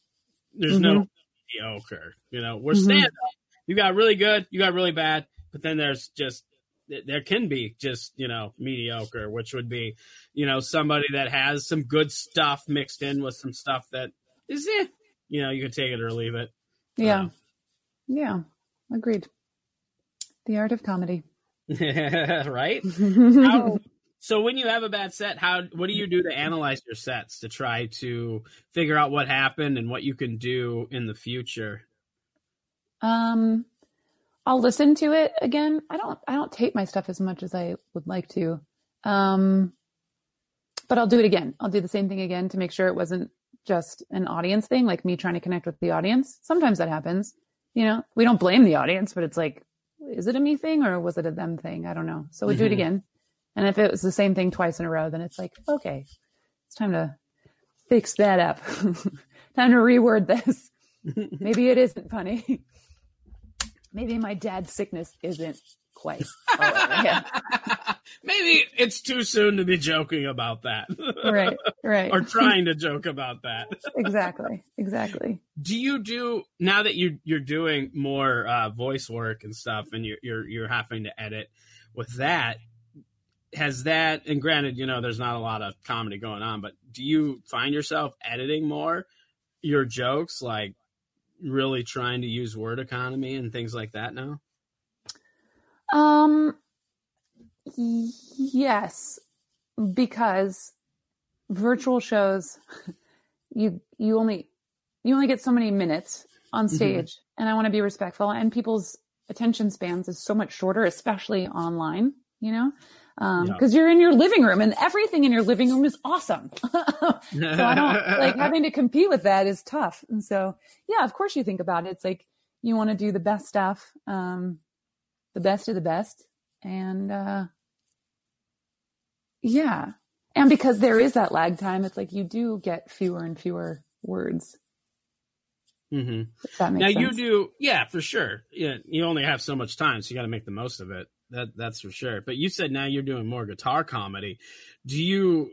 There's Mm-hmm. no mediocre. You know, we're Mhm. stand up. You got really good, you got really bad, but then there's just there can be just, you know, mediocre, which would be, you know, somebody that has some good stuff mixed in with some stuff that is eh, you know, you can take it or leave it. Yeah. Uh, Yeah. Agreed. The art of comedy. right? How, so when you have a bad set, how what do you do to analyze your sets to try to figure out what happened and what you can do in the future? Um, I'll listen to it again. I don't, I don't tape my stuff as much as I would like to. Um, but I'll do it again. I'll do the same thing again to make sure it wasn't just an audience thing, like me trying to connect with the audience. Sometimes that happens, you know, we don't blame the audience, but it's like, is it a me thing or was it a them thing? I don't know. So we do it again. And if it was the same thing twice in a row, then it's like, okay, it's time to fix that up. Time to reword this. Maybe it isn't funny. Maybe my dad's sickness isn't quite all over yet. Maybe it's too soon to be joking about that. Right, right. Or trying to joke about that. Exactly, exactly. Do you do, now that you you're doing more uh, voice work and stuff, and you're you're you're having to edit with that? Has that, and granted, you know, there's not a lot of comedy going on, but do you find yourself editing more your jokes, like really trying to use word economy and things like that now? Um, yes, because virtual shows, you you only you only get so many minutes on stage, mm-hmm. and I want to be respectful. And people's attention spans is so much shorter, especially online. You know, because um, yeah. you're in your living room, and everything in your living room is awesome. So I don't like having to compete with that is tough. And so, yeah, of course you think about it. It's like you want to do the best stuff, um, the best of the best. And, uh, yeah. And because there is that lag time, it's like you do get fewer and fewer words. Mm-hmm. If that makes now sense. You do. Yeah, for sure. Yeah. You only have so much time, so you got to make the most of it. That that's for sure. But you said now you're doing more guitar comedy. Do you,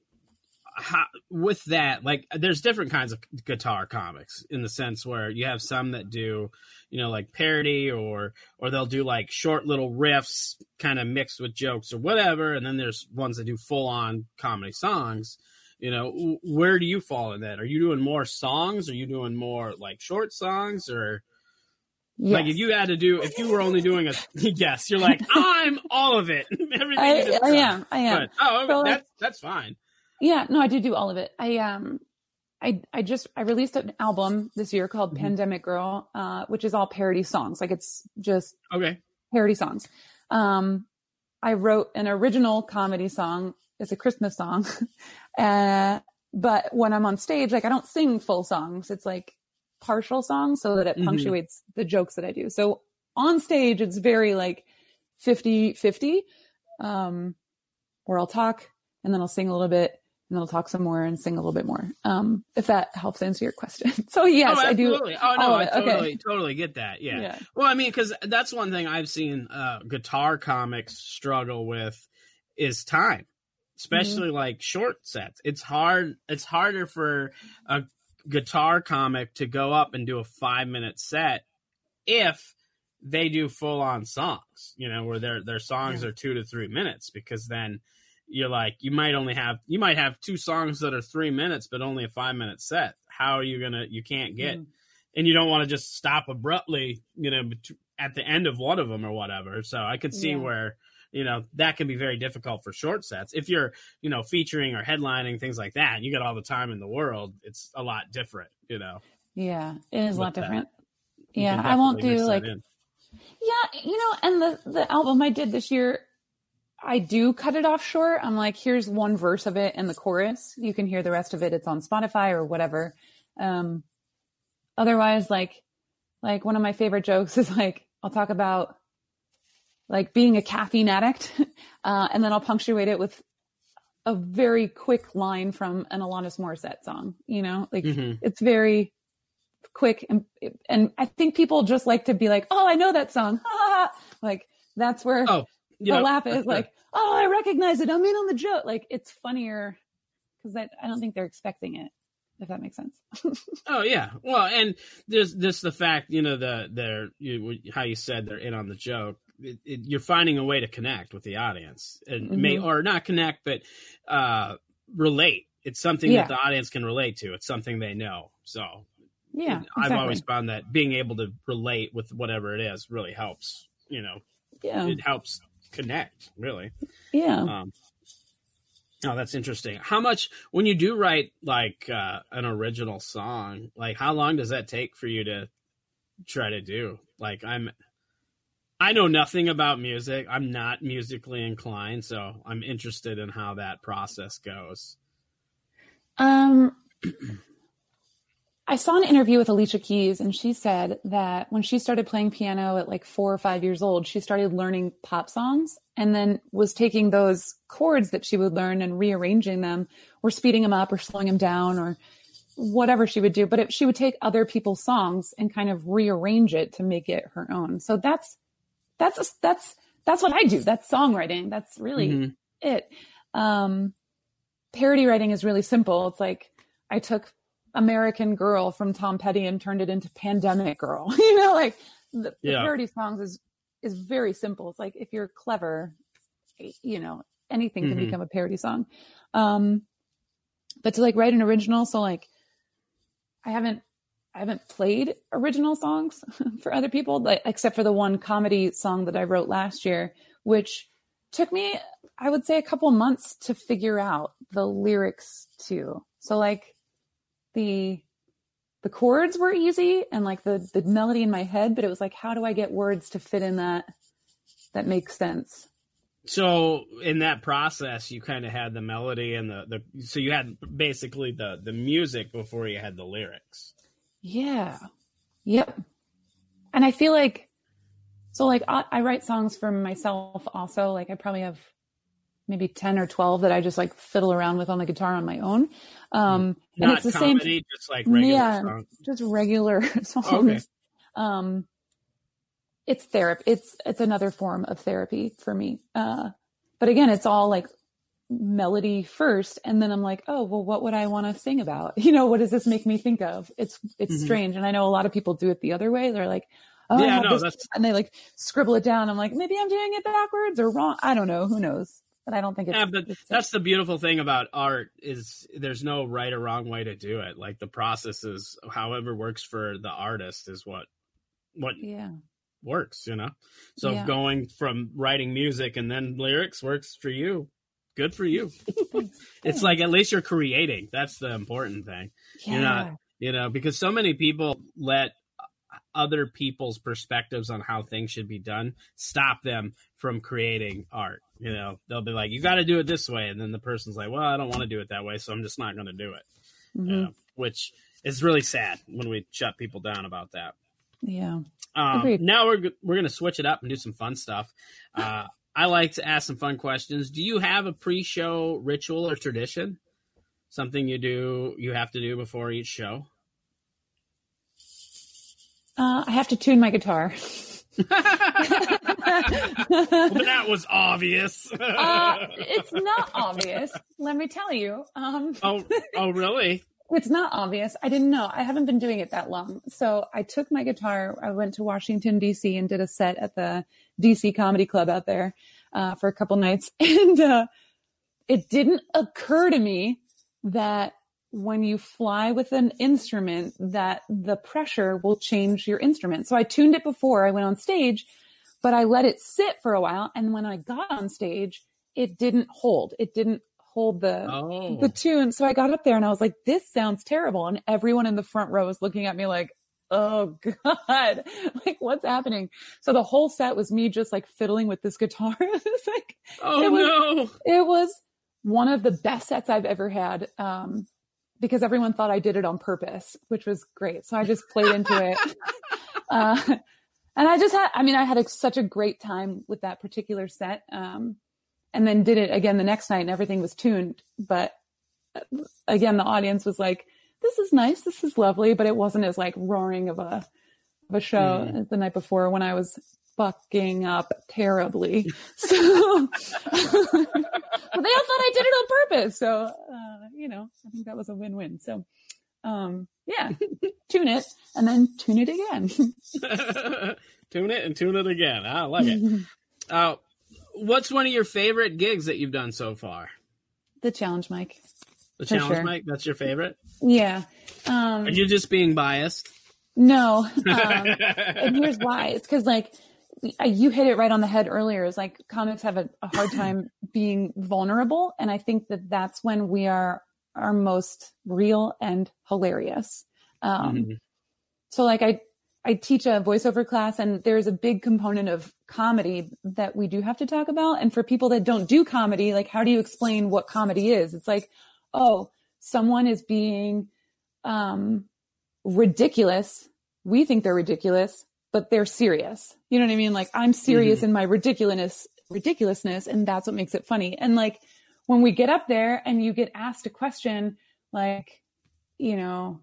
how, with that, like there's different kinds of guitar comics in the sense where you have some that do, you know, like parody or, or they'll do like short little riffs kind of mixed with jokes or whatever. And then there's ones that do full on comedy songs. You know, where do you fall in that? Are you doing more songs? Are you doing more like short songs or? Yes. Like if you had to do, if you were only doing a, yes, you're like, I'm all of it. Everything I, I am, I am. But, oh, so, that's, that's fine. Yeah, no, I do do all of it. I, um, I, I just, I released an album this year called mm-hmm. Pandemic Girl, uh, which is all parody songs. Like it's just okay. parody songs. Um, I wrote an original comedy song. It's a Christmas song. uh, but when I'm on stage, like I don't sing full songs. It's like partial songs so that it mm-hmm. punctuates the jokes that I do. So on stage, it's very like fifty fifty, um, where I'll talk and then I'll sing a little bit and then I'll talk some more and sing a little bit more. Um, if that helps answer your question. So yes, oh, I do. Oh no, I totally, okay. totally get that. Yeah. yeah. Well, I mean, cause that's one thing I've seen, uh, guitar comics struggle with is time, especially mm-hmm. like short sets. It's hard. It's harder for a guitar comic to go up and do a five minute set if they do full on songs, you know, where their their songs yeah. are two to three minutes, because then you're like, you might only have you might have two songs that are three minutes, but only a five minute set. How are you gonna? You can't get, mm. and you don't want to just stop abruptly, you know, at the end of one of them or whatever. So I could see yeah. where, you know, that can be very difficult for short sets. If you're, you know, featuring or headlining, things like that, you got all the time in the world. It's a lot different, you know. Yeah, it is a lot different. That. Yeah, I won't do like, yeah, you know, and the, the album I did this year, I do cut it off short. I'm like, here's one verse of it and the chorus. You can hear the rest of it. It's on Spotify or whatever. Um, otherwise, like, like one of my favorite jokes is like, I'll talk about like being a caffeine addict. Uh, and then I'll punctuate it with a very quick line from an Alanis Morissette song, you know, like mm-hmm. it's very quick. And, and I think people just like to be like, oh, I know that song. Like that's where oh, the know. laugh is like, oh, I recognize it. I'm in on the joke. Like it's funnier because I, I don't think they're expecting it. if that makes sense. Oh yeah. Well, and there's this the fact, you know, the they're you, how you said they're in on the joke. It, it, you're finding a way to connect with the audience, and mm-hmm. may or not connect, but uh, relate. It's something yeah. that the audience can relate to. It's something they know. So yeah, it, I've always found that being able to relate with whatever it is really helps. You know, yeah, it helps connect. Really. Yeah. Um, oh, that's interesting. How much when you do write like uh, an original song, like how long does that take for you to try to do? Like I'm. I know nothing about music. I'm not musically inclined, so I'm interested in how that process goes. Um, I saw an interview with Alicia Keys, and she said that when she started playing piano at like four or five years old, she started learning pop songs and then was taking those chords that she would learn and rearranging them or speeding them up or slowing them down or whatever she would do. But it, she would take other people's songs and kind of rearrange it to make it her own. So that's That's that's that's what I do. That's songwriting. That's really mm-hmm. it. Um, parody writing is really simple. It's like I took American Girl from Tom Petty and turned it into Pandemic Girl. You know, like the, yeah. the parody songs is is very simple. It's like if you're clever, you know, anything can mm-hmm. become a parody song. Um, but to like write an original, so like I haven't. I haven't played original songs for other people, like, except for the one comedy song that I wrote last year, which took me, I would say, a couple months to figure out the lyrics to. So like the the chords were easy and like the the melody in my head, but it was like, how do I get words to fit in that that makes sense? So in that process, you kind of had the melody and the, the so you had basically the the music before you had the lyrics. Yeah. Yep. And I feel like, so like I, I write songs for myself also. Like I probably have maybe ten or twelve that I just like fiddle around with on the guitar on my own. Um, Not and it's the comedy, same, just like regular yeah, songs. just regular songs. Okay. Um, it's therapy. It's, it's another form of therapy for me. Uh, but again, it's all like melody first, and then I'm like, oh well, what would I want to sing about? You know, what does this make me think of? It's it's mm-hmm. strange, and I know a lot of people do it the other way. They're like, oh, yeah, I no, this, that's... and they like scribble it down. I'm like, maybe I'm doing it backwards or wrong. I don't know. Who knows? But I don't think it's. Yeah, but it's, that's the beautiful thing about art is there's no right or wrong way to do it. Like the process is however works for the artist is what what yeah works. You know, so yeah. going from writing music and then lyrics works for you. Good for you. It's like at least you're creating. That's the important thing. Yeah. You're not, you know, because so many people let other people's perspectives on how things should be done stop them from creating art. You know, they'll be like, you got to do it this way. And then the person's like, well, I don't want to do it that way, so I'm just not going to do it. Mm-hmm. Uh, which is really sad when we shut people down about that. Yeah. Um, now we're, we're going to switch it up and do some fun stuff. Uh, I like to ask some fun questions. Do you have a pre-show ritual or tradition? Something you do, you have to do before each show? Uh, I have to tune my guitar. Well, that was obvious. uh, it's not obvious. Let me tell you. Um, oh, oh, really? It's not obvious. I didn't know. I haven't been doing it that long. So I took my guitar. I went to Washington, D C and did a set at the D C Comedy Club out there uh, for a couple nights. And uh, it didn't occur to me that when you fly with an instrument, that the pressure will change your instrument. So I tuned it before I went on stage, but I let it sit for a while. And when I got on stage, it didn't hold. It didn't hold the oh. the tune. So I got up there and I was like, this sounds terrible. And everyone in the front row was looking at me like, oh God, like what's happening? So the whole set was me just like fiddling with this guitar. It was like, oh it was, no, it was one of the best sets I've ever had. Um, because everyone thought I did it on purpose, which was great. So I just played into it. Uh, and I just had, I mean, I had a, such a great time with that particular set. Um, and then did it again the next night and everything was tuned. But again, the audience was like, this is nice. This is lovely. But it wasn't as like roaring of a, of a show mm. as the night before when I was fucking up terribly. So, but they all thought I did it on purpose. So, uh, you know, I think that was a win-win. So, Um, yeah, tune it and then tune it again. Tune it and tune it again. I like it. Uh, what's one of your favorite gigs that you've done so far? The challenge mic. The For challenge sure. mic? That's your favorite? Yeah. Um, Are you just being biased? no. Um, and here's why. It's because like you hit it right on the head earlier. Is like comics have a, a hard time being vulnerable. And I think that that's when we are our most real and hilarious. Um, Mm-hmm. So like I, I teach a voiceover class and there's a big component of comedy that we do have to talk about. And for people that don't do comedy, like how do you explain what comedy is? It's like, oh, someone is being um, ridiculous. We think they're ridiculous, but they're serious. You know what I mean? Like I'm serious Mm-hmm. in my ridiculousness, ridiculousness. And that's what makes it funny. And like when we get up there and you get asked a question, like, you know,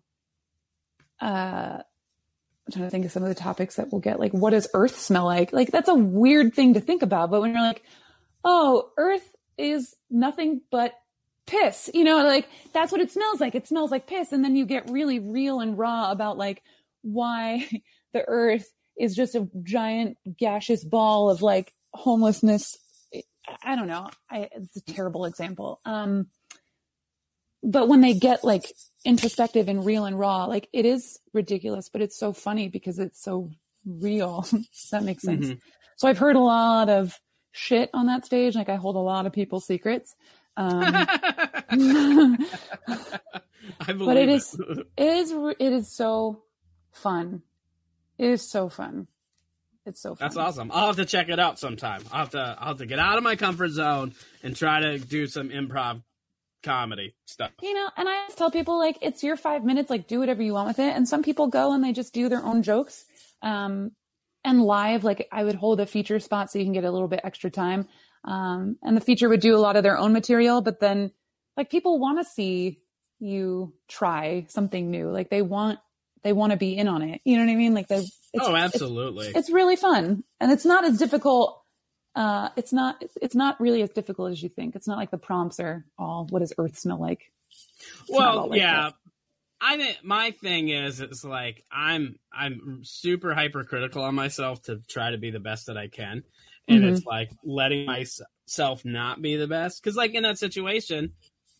uh, I'm trying to think of some of the topics that we'll get, like, what does Earth smell like? Like, that's a weird thing to think about. But when you're like, oh, Earth is nothing but piss, you know, like that's what it smells like. It smells like piss. And then you get really real and raw about like why the Earth is just a giant gaseous ball of like homelessness. I don't know. I, it's a terrible example. Um, but when they get like introspective and real and raw, like it is ridiculous, but it's so funny because it's so real. Does that make sense? Mm-hmm. So I've heard a lot of shit on that stage. Like I hold a lot of people's secrets. Um, I believe but it is, it is, it is so fun. It is so fun. It's so fun. That's awesome. I'll have to check it out sometime. I'll have to, I'll have to get out of my comfort zone and try to do some improv comedy stuff. You know, and I tell people like, it's your five minutes, like do whatever you want with it. And some people go and they just do their own jokes. Um, and live, like I would hold a feature spot so you can get a little bit extra time. Um, and the feature would do a lot of their own material, but then like people want to see you try something new. Like they want, they want to be in on it. You know what I mean? Like they, it's, Oh, absolutely. It's, it's really fun. And it's not as difficult. Uh, it's not, it's not really as difficult as you think. It's not like the prompts are all, what does Earth smell like? It's not all Well, like yeah. this. I mean, my thing is, it's like I'm I'm super hypercritical on myself to try to be the best that I can, and Mhm. it's like letting myself not be the best because, like in that situation,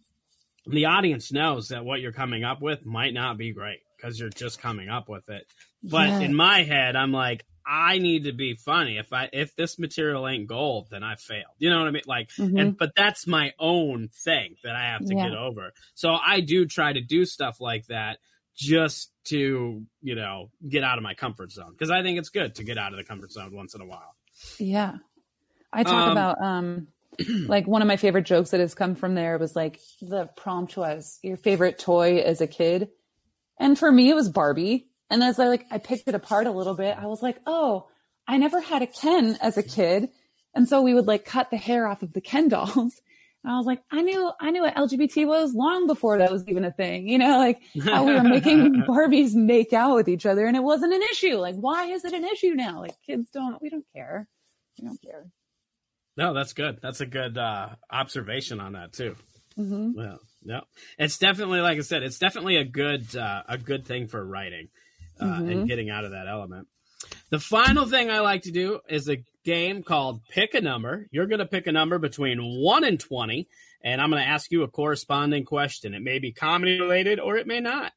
the audience knows that what you're coming up with might not be great because you're just coming up with it. But Yeah. in my head, I'm like, I need to be funny. If I if this material ain't gold, then I failed. You know what I mean? Like, Mhm. and but that's my own thing that I have to Yeah. get over. So I do try to do stuff like that just to, you know, get out of my comfort zone because I think it's good to get out of the comfort zone once in a while. Yeah. I talk Um, about, um, like one of my favorite jokes that has come from there was like the prompt was your favorite toy as a kid. And for me, it was Barbie. And as I like, I picked it apart a little bit. I was like, oh, I never had a Ken as a kid. And so we would like cut the hair off of the Ken dolls. And I was like, I knew, I knew what L G B T was long before that was even a thing, you know, like how we were making Barbies make out with each other and it wasn't an issue. Like, why is it an issue now? Like kids don't, we don't care. We don't care. No, that's good. That's a good uh, observation on that too. Mm-hmm. Well, no, it's definitely, like I said, it's definitely a good uh, a good thing for writing uh, Mm-hmm. and getting out of that element. The final thing I like to do is a game called Pick a Number. You're going to pick a number between one and twenty, and I'm going to ask you a corresponding question. It may be comedy related or it may not.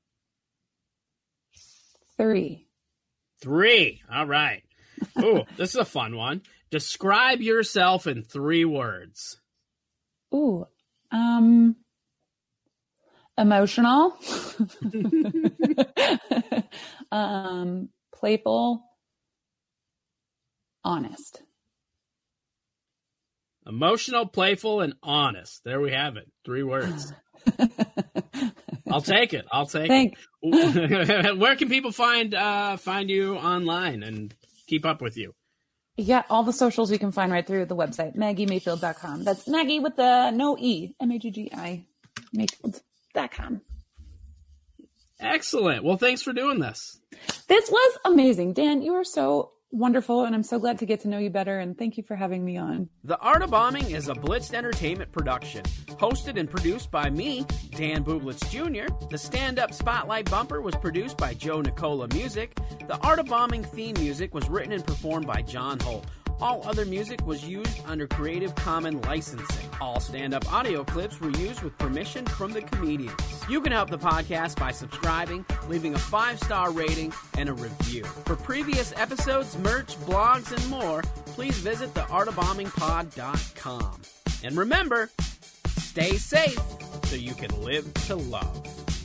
Three. Three. All right. Ooh, this is a fun one. Describe yourself in three words. Ooh, um, emotional, um, playful, honest. Emotional, playful, and honest. There we have it. Three words. I'll take it. I'll take Thank. it. Where can people find uh, find you online and keep up with you? Yeah, all the socials you can find right through the website, maggie mayfield dot com. That's Maggie with the no E, M A G G I, mayfield dot com. Excellent. Well, thanks for doing this. This was amazing. Dan, you are so wonderful, and I'm so glad to get to know you better, and thank you for having me on. The Art of Bombing is a Blitzed Entertainment production, hosted and produced by me, Dan Bublitz Junior The stand-up spotlight bumper was produced by Joe Nicola Music. The Art of Bombing theme music was written and performed by John Holt. All other music was used under Creative Commons licensing. All stand-up audio clips were used with permission from the comedians. You can help the podcast by subscribing, leaving a five-star rating, and a review. For previous episodes, merch, blogs, and more, please visit the art of bombing pod dot com. And remember, stay safe so you can live to love.